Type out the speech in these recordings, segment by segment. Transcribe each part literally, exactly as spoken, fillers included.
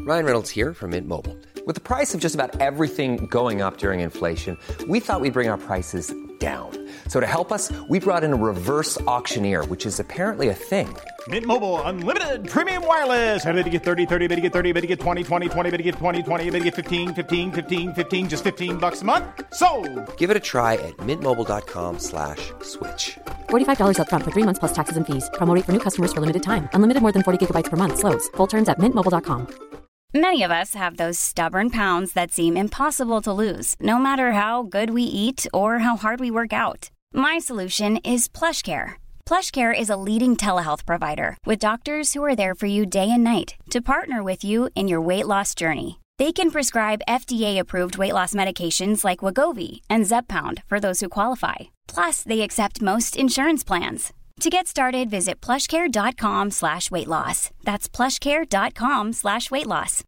Ryan Reynolds here from Mint Mobile. With the price of just about everything going up during inflation, we thought we'd bring our prices down. So to help us, we brought in a reverse auctioneer, which is apparently a thing. Mint Mobile Unlimited Premium Wireless. How to get thirty, thirty, how to get thirty, how to get twenty, twenty, twenty, how to get twenty, twenty, how to get fifteen, fifteen, fifteen, fifteen, just fifteen bucks a month? Sold! Give it a try at mintmobile.com slash switch. forty-five dollars up front for three months plus taxes and fees. Promo rate for new customers for limited time. Unlimited more than forty gigabytes per month. Slows full terms at mint mobile dot com. Many of us have those stubborn pounds that seem impossible to lose, no matter how good we eat or how hard we work out. My solution is PlushCare. PlushCare is a leading telehealth provider with doctors who are there for you day and night to partner with you in your weight loss journey. They can prescribe F D A-approved weight loss medications like Wegovy and Zepbound for those who qualify. Plus, they accept most insurance plans. To get started, visit plushcare.com slash weight loss. That's plushcare.com slash weight loss.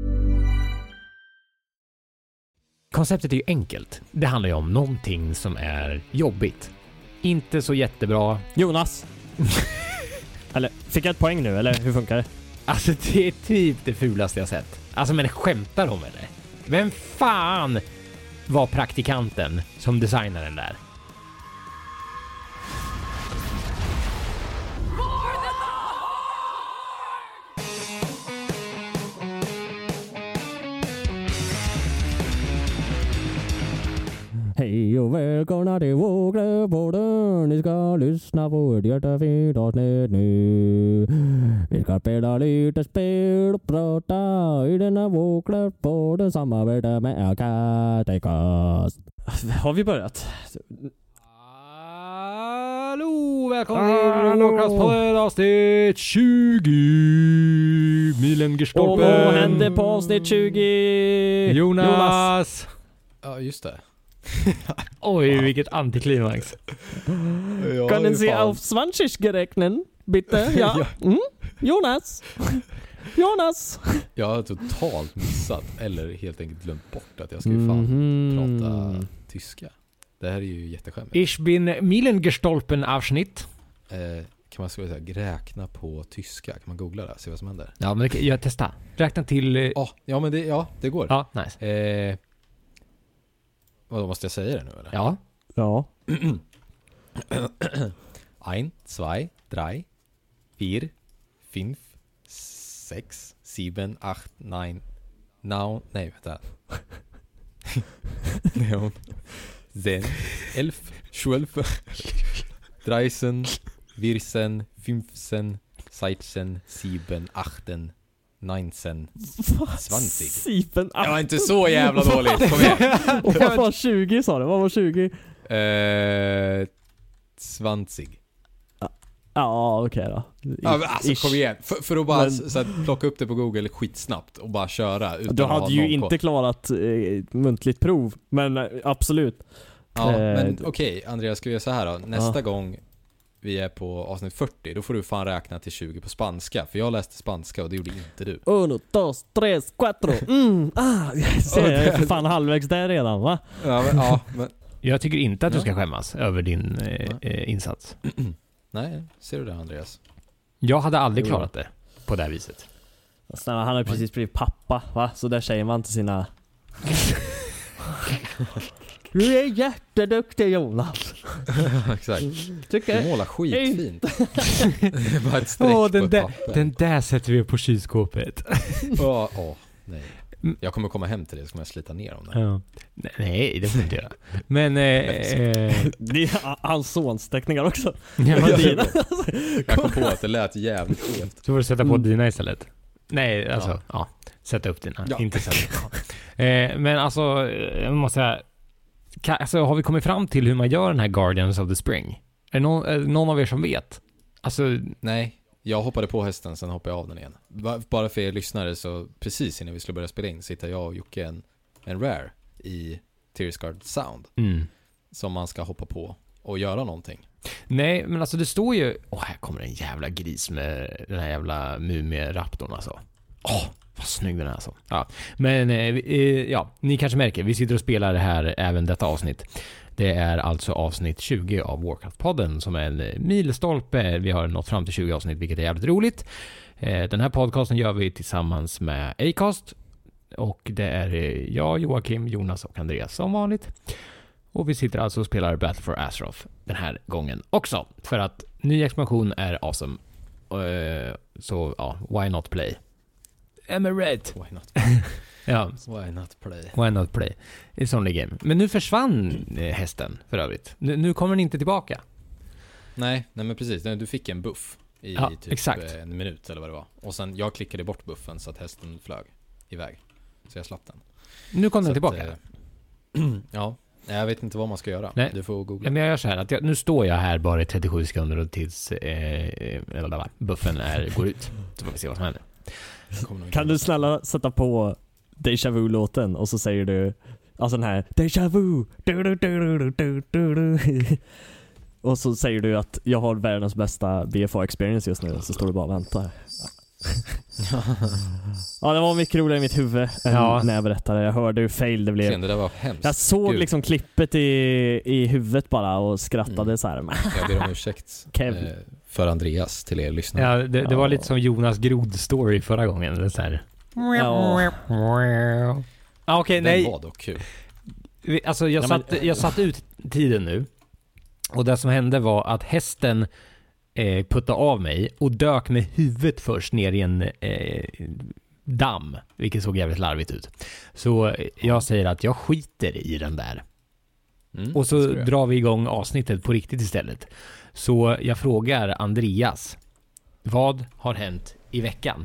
Konceptet är ju enkelt. Det handlar ju om någonting som är jobbigt. Inte så jättebra. Jonas. Eller, fick jag ett poäng nu, eller hur funkar det? Alltså det är typ det fulaste jag sett. Alltså men skämtar de eller? Vem fan var praktikanten som designade den där? Hej och välkomna till Vågläpodden. Ni ska lyssna på ett jättefint avsnitt nu. Vi ska spela lite spel och prata i denna Vågläpodden samarbete med Acast. Har vi börjat? Hallå, välkommen till Vågläpodden avsnitt tjugo. Milen Gestolpen. Och vad hände på avsnitt tjugo? Jonas. Jonas. Ja, just det. Oj, vilket antiklimax. Ja, kan ni se auf zwanzig gerechnet, bitte? Ja. Mm? Jonas. Jonas. Jag har totalt missat eller helt enkelt glömt bort att jag ska ju fan mm-hmm. prata tyska. Det här är ju jätteskämmigt. Ich bin Milen Gestolpen Avsnitt. Eh, kan man säga räkna på tyska? Kan man googla det? Se vad som händer. Ja, men jag testar. Räkna till... Eh... Oh, ja, men det, ja, det går. Ja, nice. Eh... Vad måste jag säga det nu eller? Ja. Ja. Ein, zwei, drei, vier, fünf, sex, sieben, acht, nine, now, nej vänta. Neon. Zehn, elf, zwölf, dreizehn, vierzehn, fünfzehn, sechzehn, sieben, achten, nitton, tjugo. Sieben, det var inte så jävla dåligt. Kom igen. Och vad var tjugo sa du? Vad var tjugo? Eh, tjugo. Ja, okej okay då. Ja, alltså kom igen. För, för att bara men... så att plocka upp det på Google skitsnabbt och bara köra utan du hade ju inte på. klarat eh, muntligt prov, men eh, absolut. Ja, eh, men okej, okay, Andreas, ska vi göra så här då. Nästa ja. gång vi är på avsnitt fyrtio, då får du fan räkna till tjugo på spanska. För jag läste spanska och det gjorde inte du. Uno, dos, tres, cuatro. Mm, ah, jag är för fan halvvägs där redan, va? Ja, men, ja, men... Jag tycker inte att du ska skämmas över din eh, eh, insats. Nej, ser du det, Andreas? Jag hade aldrig klarat det på det här viset. Snälla, han har precis blivit pappa, va? Så där säger man till sina... Du är jätteduktig, Jonas. Exakt. Tycker du målar skitfint. Bara ett streck oh, den, på där, den där sätter vi på kylskåpet. Åh, oh, oh, nej. Jag kommer komma hem till det så kommer jag slita ner om det. Ja. Nej, det får inte göra. Men eh, eh, det är hans sons teckningar också. Ja, men dina. Jag kom på att det lät jävligt skevt. Så får du sätta på mm. dina istället. Nej, alltså, ja. ja sätta upp dina. Ja. Inte sätta. eh, men alltså, jag måste säga, kan, alltså, har vi kommit fram till hur man gör den här Guardians of the Spring? Är det någon, är det någon av er som vet? Alltså, nej. Jag hoppade på hästen, sen hoppade jag av den igen. Bara för er lyssnare så precis innan vi skulle börja spela in sitter jag och Jocke en, en rare i Tears Guard Sound mm. som man ska hoppa på och göra någonting. Nej, men alltså det står ju... Åh, här kommer en jävla gris med den här jävla mumie-raptorn alltså. Åh, Vad snygg den är alltså. Ja. Men eh, ja, ni kanske märker, vi sitter och spelar det här även detta avsnitt. Det är alltså avsnitt tjugo av Warcraft-podden som är en milstolpe. Vi har nått fram till tjugo avsnitt, vilket är jävligt roligt. Eh, den här podcasten gör vi tillsammans med Acast. Och det är jag, Joakim, Jonas och Andreas som vanligt. Och vi sitter alltså och spelar Battle for Azeroth den här gången också. För att ny expansion är awesome. Uh, så ja, why not play? Emirate. Why not play? Ja. Why not play? Why not play? It's only game. Men nu försvann eh, hästen för övrigt. Nu, nu kommer den inte tillbaka. Nej, nej men precis. Du fick en buff i ja, typ exakt. en minut eller vad det var. Och sen jag klickade bort buffen så att hästen flög iväg. Så jag slapp den. Nu kom den så tillbaka. Att, eh, ja, jag vet inte vad man ska göra. Nej. Du får googla. Men jag gör så här att jag, nu står jag här bara i trettiosju sekunder och tills eh, eller, buffen är, går ut. Så får vi se vad som händer. Kan du snälla sätta på Deja Vu-låten och så säger du alltså den här Deja Vu du, du, du, du, du, du, du. Och så säger du att jag har världens bästa B F A-experience just nu. Så står du bara och väntar. Ja, det var mycket roligare i mitt huvud än ja. när jag berättade. Jag hörde hur fail det blev. Det där var hemskt. Jag såg Gud. liksom klippet i, i huvudet bara och skrattade mm. så här. Jag ber om ursäkt eh, för Andreas till er lyssnare. Ja, det, det ja. var lite som Jonas Grod-story förra gången. Det är så här. Ja. Ah, okej, Den nej. var dock kul. Alltså jag, ja, satt, men... jag satt ut tiden nu. Och det som hände var att hästen eh, puttade av mig och dök med huvudet först ner i en eh, damm, vilket såg jävligt larvigt ut. Så jag säger att jag skiter i den där. Mm, och så drar vi igång avsnittet på riktigt istället. Så jag frågar Andreas, vad har hänt i veckan?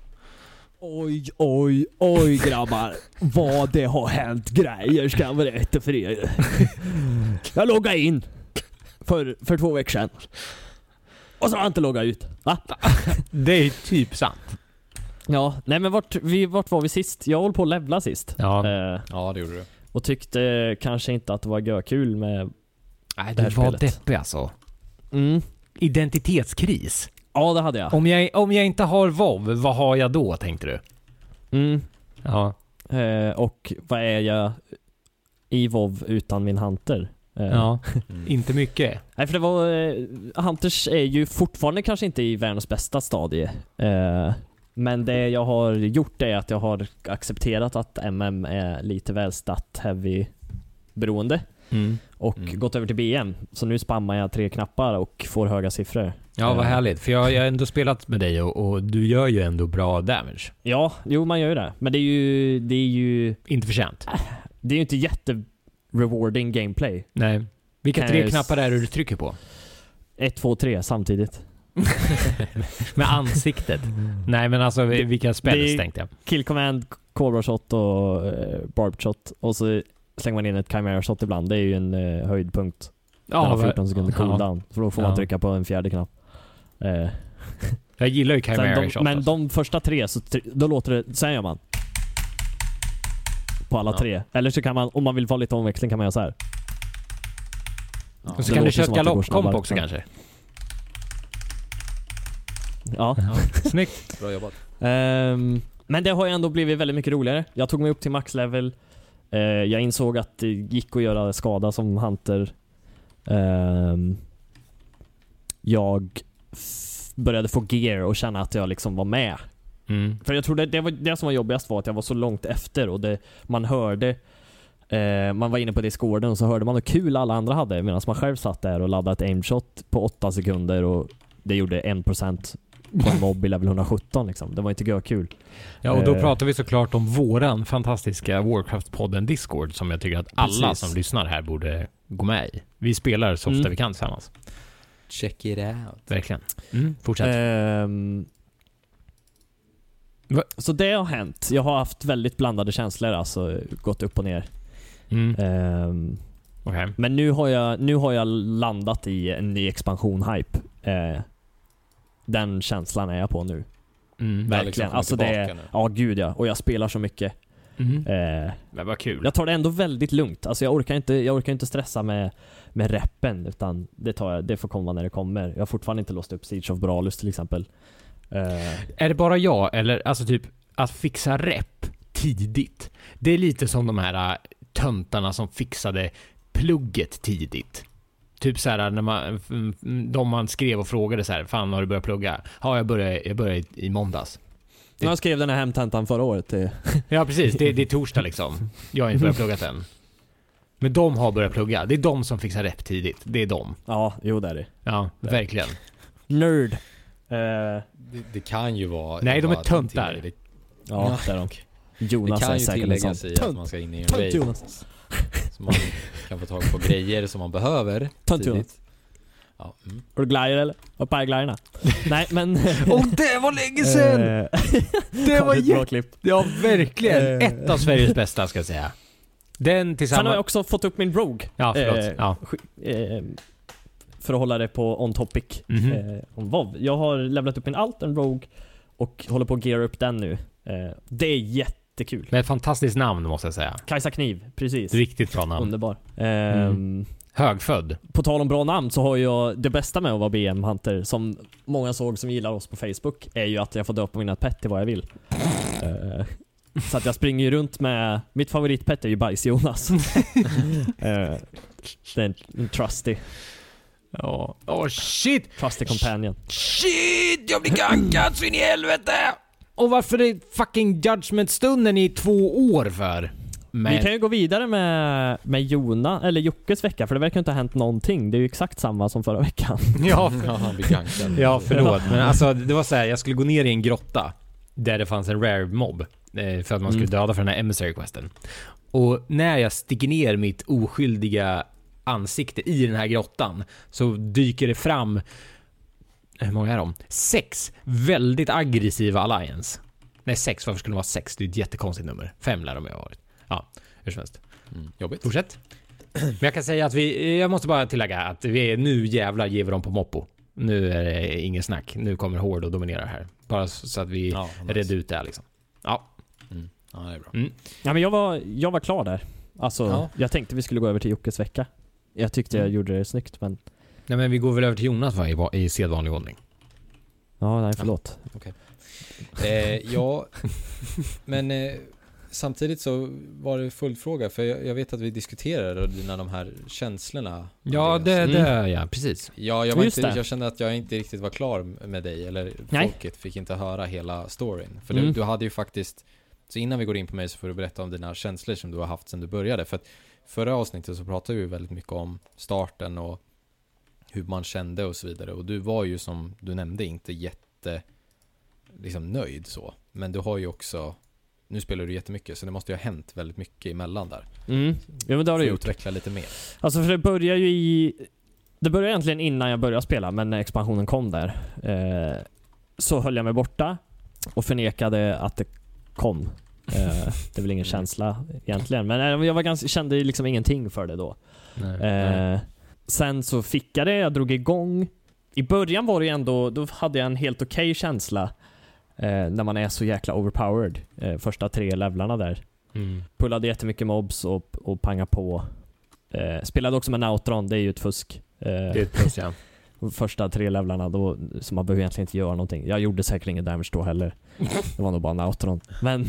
Oj, oj, oj grabbar. Vad det har hänt grejer ska jag berätta för er. Jag loggade in för, för två veckor sedan. Och så har jag inte loggat ut. Va? Det är typ sant. Ja, nej men vart, vi, vart var vi sist? Jag håller på att levla sist. Ja, eh, ja det gjorde du. Och tyckte kanske inte att det var görkul med nej, det här du var spelet. deppig alltså. Mm. Identitetskris. Ja, det hade jag. Om jag, om jag inte har WoW, vad har jag då, tänkte du? Mm. Ja. Eh, och vad är jag i WoW utan min Hunter? Eh. Ja, mm. Inte mycket. Nej, för det var... Eh, Hunters är ju fortfarande kanske inte i världens bästa stadie. Eh, men det jag har gjort är att jag har accepterat att M M är lite väl stat-heavy beroende. Mm. Och mm. gått över till B M. Så nu spammar jag tre knappar och får höga siffror. Ja, vad härligt. För jag, jag har ändå spelat med dig och, och du gör ju ändå bra damage. Ja, jo man gör ju det. Men det är ju... Det är ju inte förtjänt. Det är ju inte jätte-rewarding gameplay. Nej. Vilka kan tre jag... knappar är det du trycker på? ett, två, tre samtidigt. Med ansiktet. Nej, men alltså vilka spells tänkte jag. Kill command, Cobra shot och uh, barb shot. Och så slänger man in ett Chimera shot ibland. Det är ju en uh, höjdpunkt. Ja, den har fjorton sekunder cooldown. Ja. Så då får man ja. trycka på en fjärde knapp. Uh. Jag gillar ju Chimera de, shot. Men alltså. de första tre, så då låter det... Sen gör man. På alla ja. tre. Eller så kan man, om man vill få lite omväxling, kan man göra så här. Ja. Och så det kan du köra galoppkomp också kanske. Ja. ja. Snyggt. Bra jobbat. Um, men det har ju ändå blivit väldigt mycket roligare. Jag tog mig upp till maxlevel. Uh, jag insåg att det gick att göra skada som Hunter. Um, jag f- började få gear och känna att jag liksom var med. Mm. För jag tror det, det, var, det som var jobbigast var att jag var så långt efter. Och det, man hörde uh, man var inne på Discorden och så hörde man hur kul alla andra hade, medan man själv satt där och laddade ett aimshot på åtta sekunder och det gjorde en procent på en mobb i level hundrasjutton liksom. Det var inte gör kul. Ja, och då uh, pratar vi såklart om våran fantastiska Warcraft-podden Discord, som jag tycker att alla precis. Som lyssnar här borde gå med i. Vi spelar så ofta mm. vi kan tillsammans. Check it out. Verkligen. Mm, fortsätt. Um, så det har hänt. Jag har haft väldigt blandade känslor, alltså gått upp och ner. Mm. Um, okay. Men nu har jag nu har jag landat i en ny expansion-hype. Uh, den känslan är jag på nu. Mm, verkligen. Liksom alltså det är, ja gud ja. Och jag spelar så mycket. Mm. Uh, Men vad kul. Jag tar det ändå väldigt lugnt. Alltså jag orkar inte jag orkar inte stressa med med reppen, utan det tar jag, det får komma när det kommer. Jag har fortfarande inte låst upp Siege of Boralus till exempel. Uh, är det bara jag, eller alltså typ att fixa rep tidigt. Det är lite som de här äh, töntarna som fixade plugget tidigt. Typ så här när man de man skrev och frågade så här, fan har du börjat plugga? Ja, jag började jag började i, i måndags. Det... Jag skrev den här hemtentan förra året. Det... Ja, precis. Det, det är torsdag liksom. Jag har inte börjat plugga än. Men de har börjat plugga. Det är de som fixar rep tidigt. Det är de. Ja, jo det är det. Ja, det. Verkligen. Nerd. Uh... Det, det kan ju vara... Nej, de är töntar. Det... Ja, det är de. Jonas det kan är ju tilläggas i att man ska in i en Tönt, raid. Jonas. Så man kan få tag på grejer som man behöver Tönt, Jonas. Ja, mm. Har du glider eller? Vad är gliderna? Nej, men... Och det var länge sedan! Det var jätte... Ja, verkligen. Ett av Sveriges bästa, ska jag säga. Den tillsammans... Sen har jag också fått upp min Rogue. Ja, förlåt. Eh, ja. Eh, för att hålla det på on topic. Mm-hmm. Eh, om WoW. Jag har levlat upp min alt, en Rogue, och håller på att gear upp den nu. Eh, det är jättekul. Med ett fantastiskt namn, måste jag säga. Kajsa Kniv, precis. Riktigt bra namn. Underbar. Eh, mm. Högfödd. På tal om bra namn så har jag det bästa med att vara B M-hunter, som många såg som gillar oss på Facebook, är ju att jag får döpa mina pet till vad jag vill. uh, så att jag springer ju runt med... Mitt favoritpet är ju Bajs Jonas. uh, det är en, en trusty. Ja. Oh. oh shit! Trusty companion. Shit! Jag blir gankad så in i helvete! Och varför är fucking judgment-stunden i två år för? Men... Vi kan ju gå vidare med, med Jona, eller Jockes vecka, för det verkar inte ha hänt någonting. Det är ju exakt samma som förra veckan. Ja, för... ja förlåt. Men alltså, det var så här, jag skulle gå ner i en grotta där det fanns en rare mob för att man skulle döda för den här emissary-questen. Och när jag sticker ner mitt oskyldiga ansikte i den här grottan så dyker det fram, hur många är de? Sex väldigt aggressiva alliance. Nej, sex, varför skulle det vara sex? Det är ett jättekonstigt nummer. Fem lär de ha varit. Ja, hur som helst. Mm, jobbigt. Fortsätt. Men jag kan säga att vi, jag måste bara tillägga att vi är nu jävlar ger vi dem på moppo. Nu är det ingen snack. Nu kommer Horde och dominerar här. Bara så att vi ja, nice. Redde ut det här liksom. Ja. Mm. Ja, det är bra. Mm. Ja, men jag var, jag var klar där. Alltså, ja. Jag tänkte vi skulle gå över till Jockes vecka. Jag tyckte jag mm. gjorde det snyggt, men... Nej, men vi går väl över till Jonas, va? I, i sedvanlig ordning. Ja, nej, förlåt. Ja, okej. Eh, ja, men... Eh, samtidigt så var det full fråga, för jag, jag vet att vi diskuterade dina de här känslorna. Ja, det, mm. det ja, precis. Ja, jag, var inte, jag kände att jag inte riktigt var klar med dig, eller Nej. folket fick inte höra hela storyn. För mm. du, du hade ju faktiskt, så innan vi går in på mig så får du berätta om dina känslor som du har haft sedan du började. För att förra avsnittet så pratade vi väldigt mycket om starten och hur man kände och så vidare. Och du var ju, som du nämnde, inte jätte liksom nöjd så. Men du har ju också... Nu spelar du jättemycket, så det måste ju ha hänt väldigt mycket emellan där. Mm. Ja, men det har du gjort. Utveckla lite mer. Alltså, för det börjar ju i... Det började egentligen innan jag började spela, men när expansionen kom där eh, så höll jag mig borta och förnekade att det kom. Eh, det är väl ingen känsla egentligen, men jag var ganska, kände liksom ingenting för det då. Nej, eh, nej. Sen så fick jag det, jag drog igång. I början var det ändå, då hade jag en helt okej känsla. Eh, när man är så jäkla overpowered eh, första tre levlarna där. Mm. Pullade jättemycket mobs och, och panga på. Eh, spelade också med Nautron, det är ju ett fusk. Eh, det är ett plus, ja. Första tre levlarna då, så man behöver egentligen inte göra någonting. Jag gjorde säkert ingen damage då heller. Det var nog bara Nautron. Men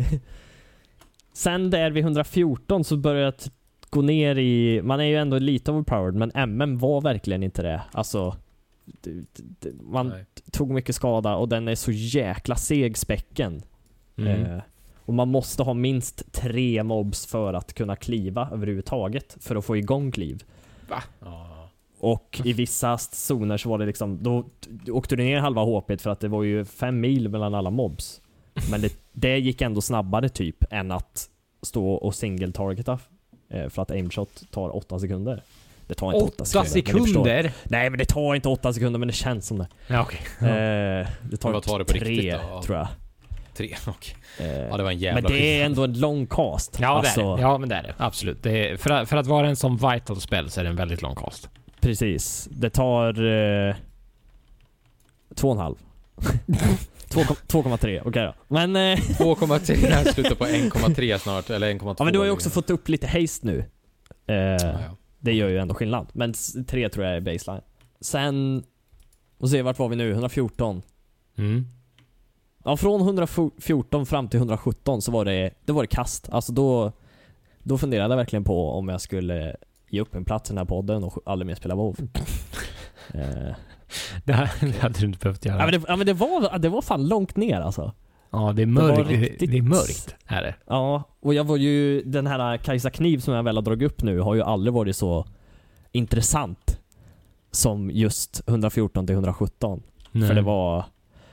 sen där vid hundrafjorton så började jag gå ner i... Man är ju ändå lite overpowered, men M M var verkligen inte det. Alltså... Man Nej. tog mycket skada och den är så jäkla seg späcken. Mm. Eh, och man måste ha minst tre mobs för att kunna kliva överhuvudtaget för att få igång kliv. Va? Oh. Och i vissa zoner så var det liksom, då åkte du ner halva H P för att det var ju fem mil mellan alla mobs. Men det, det gick ändå snabbare typ än att stå och single-targeta eh, för att aimshot tar åtta sekunder. Det tar inte åtta sekunder. sekunder? Men Nej, men det tar inte åtta sekunder, men det känns som det. Ja, okej. Okay. Eh, det tar, tar det på tre, riktigt då? tror jag. Tre, okej. Okay. Eh, ja, det var en jävla men det skillnad. Är ändå en lång cast. Ja, alltså, det är det. Ja, men det är det. Absolut. Det är, för, att, för att vara en som vital spell så är det en väldigt lång cast. Precis. Det tar... Eh, två och en halv. två komma tre, okej okay då. Men... Eh, två komma tre, slutar på en komma tre snart, eller en komma två. Ja, men du har ju också fått upp lite haste nu. Eh, ja, ja. Det gör ju ändå skillnad. Men tre tror jag är baseline. Sen... Och se, vart var vi nu? hundrafjorton. Mm. Ja, från hundrafjorton fram till hundrasjutton så var det, det var det kast. Alltså då, då funderade jag verkligen på om jag skulle ge upp en plats i den här podden och aldrig mer spela WoW. eh. Det, här, det hade du inte behövt göra. Ja, men det, ja, men det, var, det var fan långt ner alltså. Ja, det är mörkt. Det, riktigt... det är mörkt, är det. Ja, och jag var ju, den här Kajsa Kniv som jag väl har dragit upp nu har ju aldrig varit så intressant som just hundrafjorton till hundrasjutton. Nej. För det var...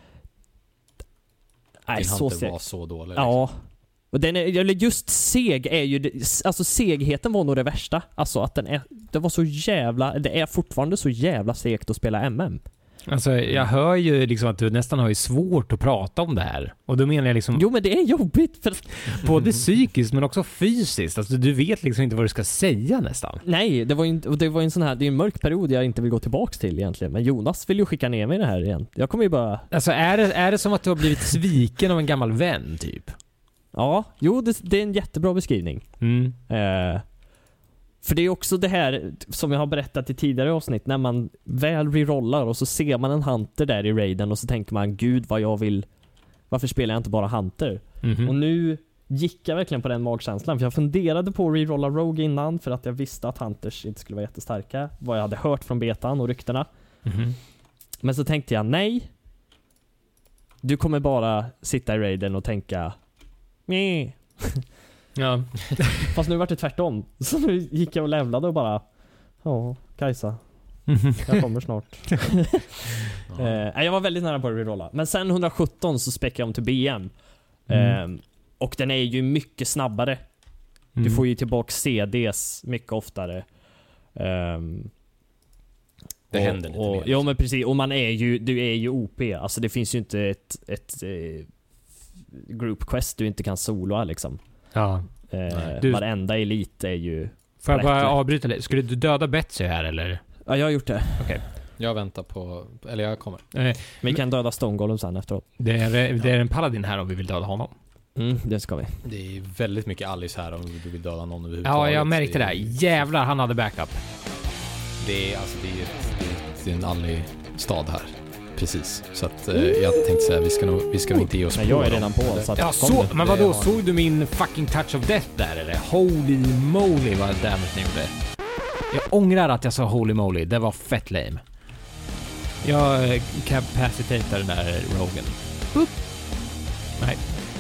Nej, så seg. var så dålig. Liksom. Ja. Och den är, just seg är ju, alltså segheten var nog det värsta. Alltså att den är, det var så jävla, det är fortfarande så jävla segt att spela M M. Alltså jag hör ju liksom att du nästan har ju svårt att prata om det här. Och då menar jag liksom... Jo, men det är jobbigt. För... både psykiskt men också fysiskt. Alltså du vet liksom inte vad du ska säga nästan. Nej, det var ju det var en sån här, det är en mörk period jag inte vill gå tillbaks till egentligen. Men Jonas vill ju skicka ner mig det här igen. Jag kommer ju bara... Alltså är det, är det som att du har blivit sviken av en gammal vän typ? Ja, jo det, det är en jättebra beskrivning. Mm. Eh, för det är också det här som jag har berättat i tidigare avsnitt, när man väl rerollar och så ser man en hunter där i raiden och så tänker man, gud vad jag vill, varför spelar jag inte bara hunter? Mm-hmm. Och nu gick jag verkligen på den magkänslan, för jag funderade på att rerolla rogue innan för att jag visste att hunters inte skulle vara jättestarka, vad jag hade hört från betan och ryktena. Mm-hmm. Men så tänkte jag, nej, du kommer bara sitta i raiden och tänka meh. Ja. Fast nu var det tvärtom. Så nu gick jag och levlade och bara, ja, Kajsa, jag kommer snart. Ja. eh, jag var väldigt nära på att rerolla. Men sen hundrasjutton så späckade jag om till B M. Mm. Eh, och den är ju mycket snabbare. Mm. Du får ju tillbaka C Ds mycket oftare. Eh, det och, händer lite och, mer. Ja, men precis. Och man är ju, du är ju O P. Alltså det finns ju inte ett, ett eh, group quest du inte kan soloa liksom. Ja. Eh, du, varenda elit är ju... Får jag bara avbryta lite? Skulle du döda Betsy här eller? Ja, jag har gjort det. Okej. Okay. Jag väntar på... Eller jag kommer. Eh, vi kan döda Stone Golem sen efteråt. Det är, det är en paladin här om vi vill döda honom. Mm, det ska vi. Det är väldigt mycket Alice här om du vill döda någon överhuvudtaget. Ja, jag märkte det. det. Jävlar, han hade backup. Det är, alltså, det är, det är en Alli-stad här. Precis. Så att eh, jag tänkte säga vi ska nog vi ska nog inte ge oss på. Nej, jag är redan på så att ja, så, men vad då såg du min fucking touch of death där eller? Holy moly vad damage ni gjorde. Jag ångrar att jag sa holy moly. Det var fett lame. Jag eh, capacitatar den där rogen. Boop. Nej.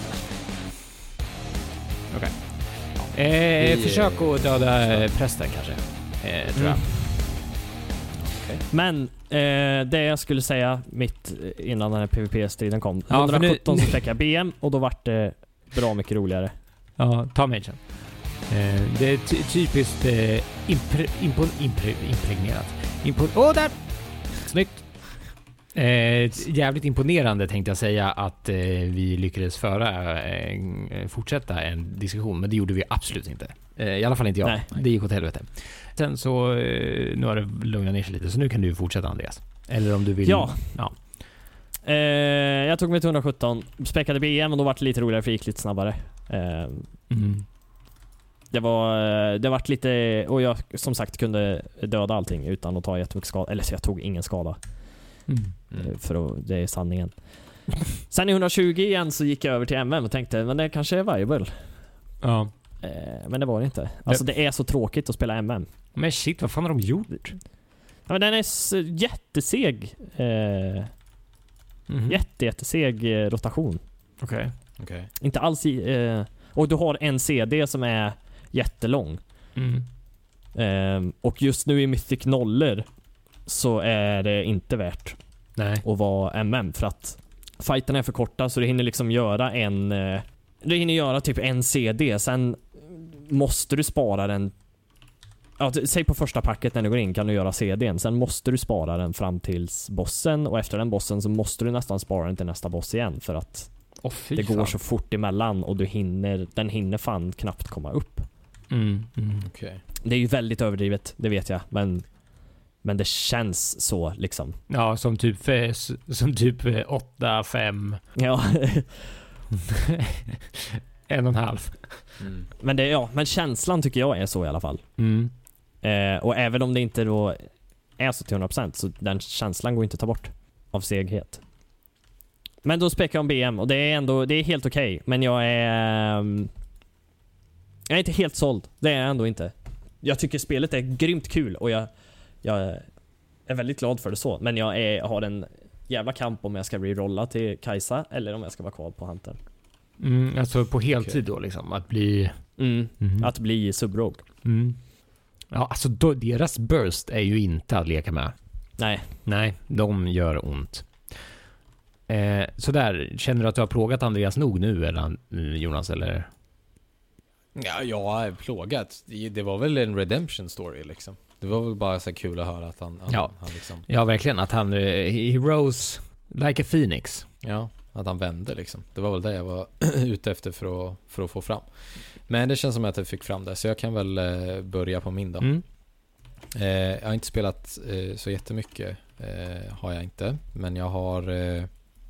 Okej. Okay. Eh, vi, försök att döda prästen kanske. Eh, tror jag. Mm. Okay. Men eh, det jag skulle säga mitt innan den här PvP-striden kom. Ja, hundrasjutton nu... så fick jag B M och då vart det bra mycket roligare. Ja, ta mig sen. Eh, det är ty- typiskt eh, impre- impo- impre- impregnerat. Åh, oh, där! Snyggt! Eh, jävligt imponerande tänkte jag säga att eh, vi lyckades föra eh, fortsätta en diskussion, men det gjorde vi absolut inte. Eh, I alla fall inte jag. Nej. Det gick åt helvete. Sen så eh, nu har det lugnat ner sig lite, så nu kan du fortsätta, Andreas. Eller om du vill. Ja. ja. Eh, jag tog mig till hundrasjutton, späckade B M och då var det lite roligare för det gick lite snabbare. Eh, mm. Det var det vart lite, och jag som sagt kunde döda allting utan att ta jättemycket skada, eller så jag tog ingen skada. Mm. Mm. För att, det är sanningen. Sen i hundratjugo igen så gick jag över till M M och tänkte, men det kanske är viable. Ja. Eh, men det var det inte. Alltså det är så tråkigt att spela M M. Men shit, vad fan har de gjort? Ja, men den är s- jätteseg. Eh, mm-hmm. Jätte, jätteseg eh, rotation. Okej. Okay. Okay. Inte alls i, eh, och du har en C D som är jättelång. Mm. Eh, och just nu i Mythic nollor så är det inte värt Nej. att vara M M för att fighten är för korta, så du hinner liksom göra en eh, du hinner göra typ en C D, sen måste du spara den, ja, säg på första packet när du går in kan du göra C D:n, sen måste du spara den fram tills bossen, och efter den bossen så måste du nästan spara den till nästa boss igen för att oh, det går så fort emellan och du hinner, den hinner fan knappt komma upp. Mm, mm. Okay. Det är ju väldigt överdrivet, det vet jag, men men det känns så liksom. Ja, som typ som typ åtta, fem. Ja. en och en halv. Mm. Men det, ja, men känslan tycker jag är så i alla fall. Mm. Eh, och även om det inte då är så till hundra procent, så den känslan går inte att ta bort av seghet. Men då spekar jag om B M och det är ändå det är helt okej, okay, men jag är um, jag är inte helt såld. Det är jag ändå inte. Jag tycker spelet är grymt kul och jag jag är väldigt glad för det så, men jag är, har en jävla kamp om jag ska rerolla till Kajsa eller om jag ska vara kvar på Hunter. Mm, alltså på heltid då liksom, att bli mm, mm. att bli sub-rogue. Mm. Ja, alltså då, deras burst är ju inte att leka med. Nej. Nej, de gör ont. Eh, så där, känner du att du har plågat Andreas nog nu eller Jonas eller? Ja, jag har plågat. Det var väl en redemption story liksom. Det var väl bara så kul att höra att han, han, ja. han liksom... Ja, verkligen. Att han, he rose like a phoenix. Ja, att han vände liksom. Det var väl det jag var ute efter för att, för att få fram. Men det känns som att jag fick fram det. Så jag kan väl eh, börja på min då. Mm. Eh, jag har inte spelat eh, så jättemycket. Eh, har jag inte. Men jag har... Eh,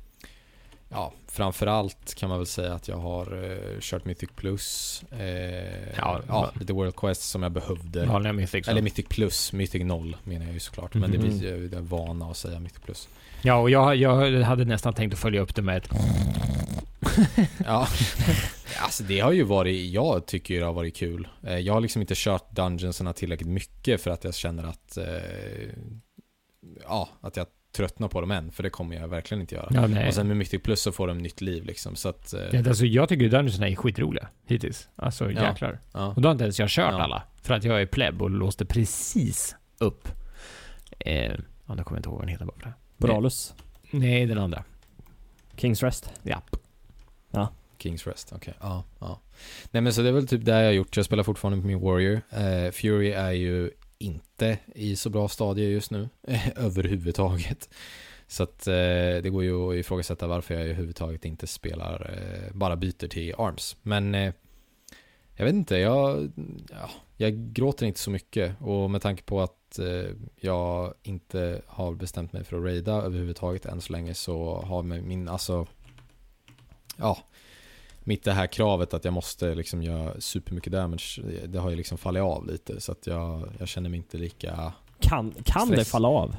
ja, framförallt kan man väl säga att jag har eh, kört Mythic Plus. Eh, ja, ja, lite World Quest som jag behövde. Vanliga Mythic. Eller Mythic Plus, Mythic noll menar jag ju såklart. Men mm. det blir ju det vana att säga Mythic Plus. Ja, och jag, jag hade nästan tänkt att följa upp det med ett... ja, alltså det har ju varit, jag tycker det har varit kul. Jag har liksom inte kört Dungeonsarna tillräckligt mycket för att jag känner att eh, ja, att jag tröttnar på dem än, för det kommer jag verkligen inte göra. Ja, och sen med Mythic Plus så får de nytt liv liksom, så att... Eh... Ja, alltså, jag tycker Dungeonsarna är skitroliga hittills. Alltså jäklar. Ja, ja. Och då har inte ens jag kört ja. alla, för att jag är pleb och låste precis upp. Eh, ja, då kommer jag inte ihåg vad den heter bara. Bralus? Nej, den andra. King's Rest? Ja. Ja. King's Rest, okej. Okay. Ja, ja. Nej, men så det är väl typ det jag har gjort. Jag spelar fortfarande på min Warrior. Eh, Fury är ju inte i så bra stadie just nu. överhuvudtaget. Så att eh, det går ju att ifrågasätta varför jag överhuvudtaget inte spelar, eh, bara byter till Arms. Men eh, jag vet inte, jag, ja, jag gråter inte så mycket. Och med tanke på att eh, jag inte har bestämt mig för att raida överhuvudtaget än så länge, så har min, alltså ja, mitt det här kravet att jag måste liksom göra supermycket damage, det har ju liksom fallit av lite, så att jag, jag känner mig inte lika kan, kan det falla av?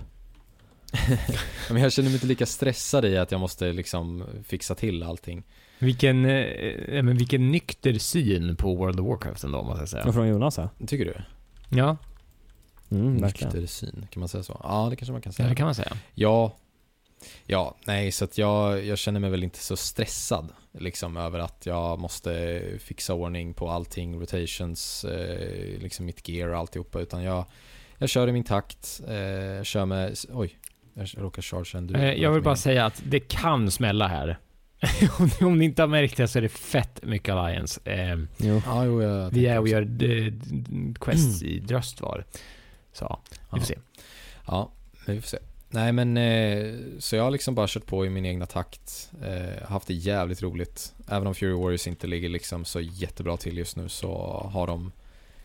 Men jag känner mig inte lika stressad i att jag måste liksom fixa till allting. Vilken, eh, men vilken nykter syn på World of Warcraft ändå, måste jag säga. Och från Jonas, ja. Tycker du? Ja. Mm, nykter syn, kan man säga så? Ja, det kanske man kan säga. Ja, det kan man säga. Ja. Ja, nej, så att jag, jag känner mig väl inte så stressad liksom över att jag måste fixa ordning på allting, rotations, eh, liksom mitt gear och alltihopa, utan jag, jag kör i min takt, eh, kör med, oj, jag råkar charge en du. Eh, jag vill bara säga att det kan smälla här. Om ni inte har märkt det så är det fett mycket Alliance. Eh, jo. Ja, jo, jag vi är och gör d- d- quests i Dröstvar. Så, vi får se. Ja, men vi får se. Nej, men eh, så jag har liksom bara kört på i min egna takt, eh, haft det jävligt roligt. Även om Fury Warriors inte ligger liksom så jättebra till just nu, så har de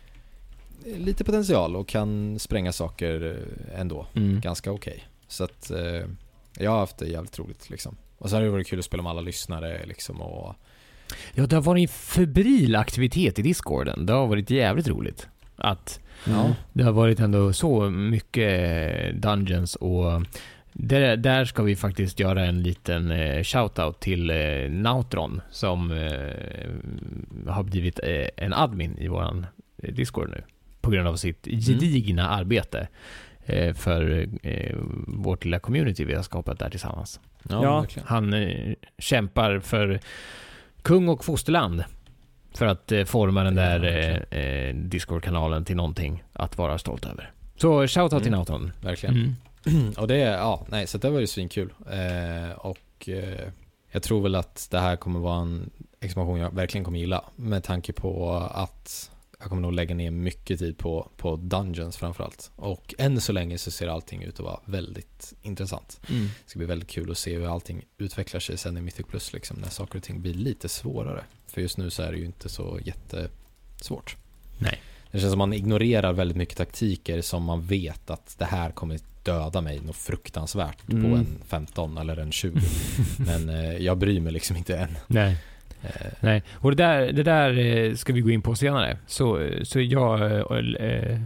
lite potential och kan spränga saker ändå, mm. ganska okej. Okay. Så att eh, jag har haft det jävligt roligt liksom. Och sen har det varit kul att spela med alla lyssnare liksom, och... Ja, det har varit en febril aktivitet i Discorden. Det har varit jävligt roligt att ja. Det har varit ändå så mycket dungeons, och där, där ska vi faktiskt göra en liten eh, shoutout till eh, Nautron som eh, har blivit eh, en admin i våran Discord nu på grund av sitt gedigna mm. arbete eh, för eh, vårt lilla community vi har skapat där tillsammans. Ja, ja, han eh, kämpar för kung och fosterland för att eh, forma den där eh, eh, Discord-kanalen till någonting att vara stolt över. Så shoutout mm. till Nautron. Verkligen. Mm. Och det, ja, nej, så det var ju svinkul. Eh, och eh, jag tror väl att det här kommer vara en expansion jag verkligen kommer gilla, med tanke på att jag kommer nog lägga ner mycket tid på, på Dungeons framförallt. Och än så länge så ser allting ut att vara väldigt intressant. Mm. Det ska bli väldigt kul att se hur allting utvecklar sig sen i Mythic Plus liksom, när saker och ting blir lite svårare. För just nu så är det ju inte så jättesvårt. Nej. Det känns som man ignorerar väldigt mycket taktiker som man vet att det här kommer döda mig något fruktansvärt mm. på en femton eller en tjugo. Men eh, jag bryr mig liksom inte än. Nej. Eh. Nej, och det där, det där ska vi gå in på senare. Så, så jag äh, äh,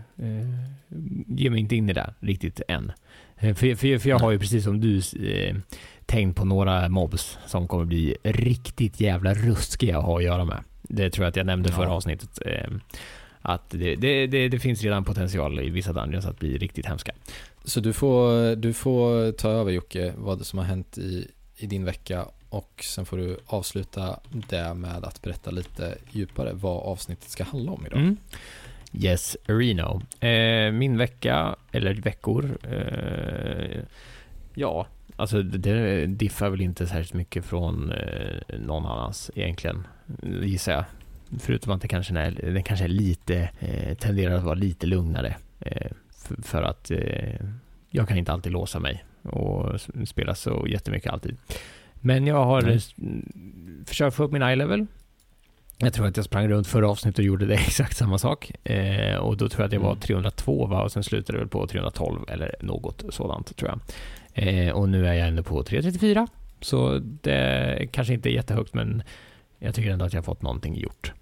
ger mig inte in i det riktigt än. För, för, för jag har ju precis som du äh, tänkt på några mobs som kommer bli riktigt jävla ruskiga att ha att göra med. Det tror jag att jag nämnde ja. förra avsnittet. Äh, att det, det, det, det finns redan potential i vissa dungeons att bli riktigt hemska. Så du får, du får ta över, Jocke, vad som har hänt i, i din vecka, och sen får du avsluta det med att berätta lite djupare vad avsnittet ska handla om idag. Mm. Yes, Reno. Eh, min vecka, eller veckor, eh, ja, alltså det diffar väl inte särskilt mycket från eh, någon annans egentligen, gissar jag. Förutom att det kanske är, det kanske är lite, eh, tenderar att vara lite lugnare. Eh, för, för att eh, jag kan inte alltid låsa mig och spela så jättemycket alltid. Men jag har mm. försökt få upp min eye-level. Jag tror att jag sprang runt förra avsnittet och gjorde det exakt samma sak. Eh, och då tror jag att jag var trehundratvå, va? Och sen slutade det väl på trehundratolv eller något sådant, tror jag. Eh, och nu är jag ändå på trehundratrettiofyra. Så det kanske inte är jättehögt, men jag tycker ändå att jag har fått någonting gjort.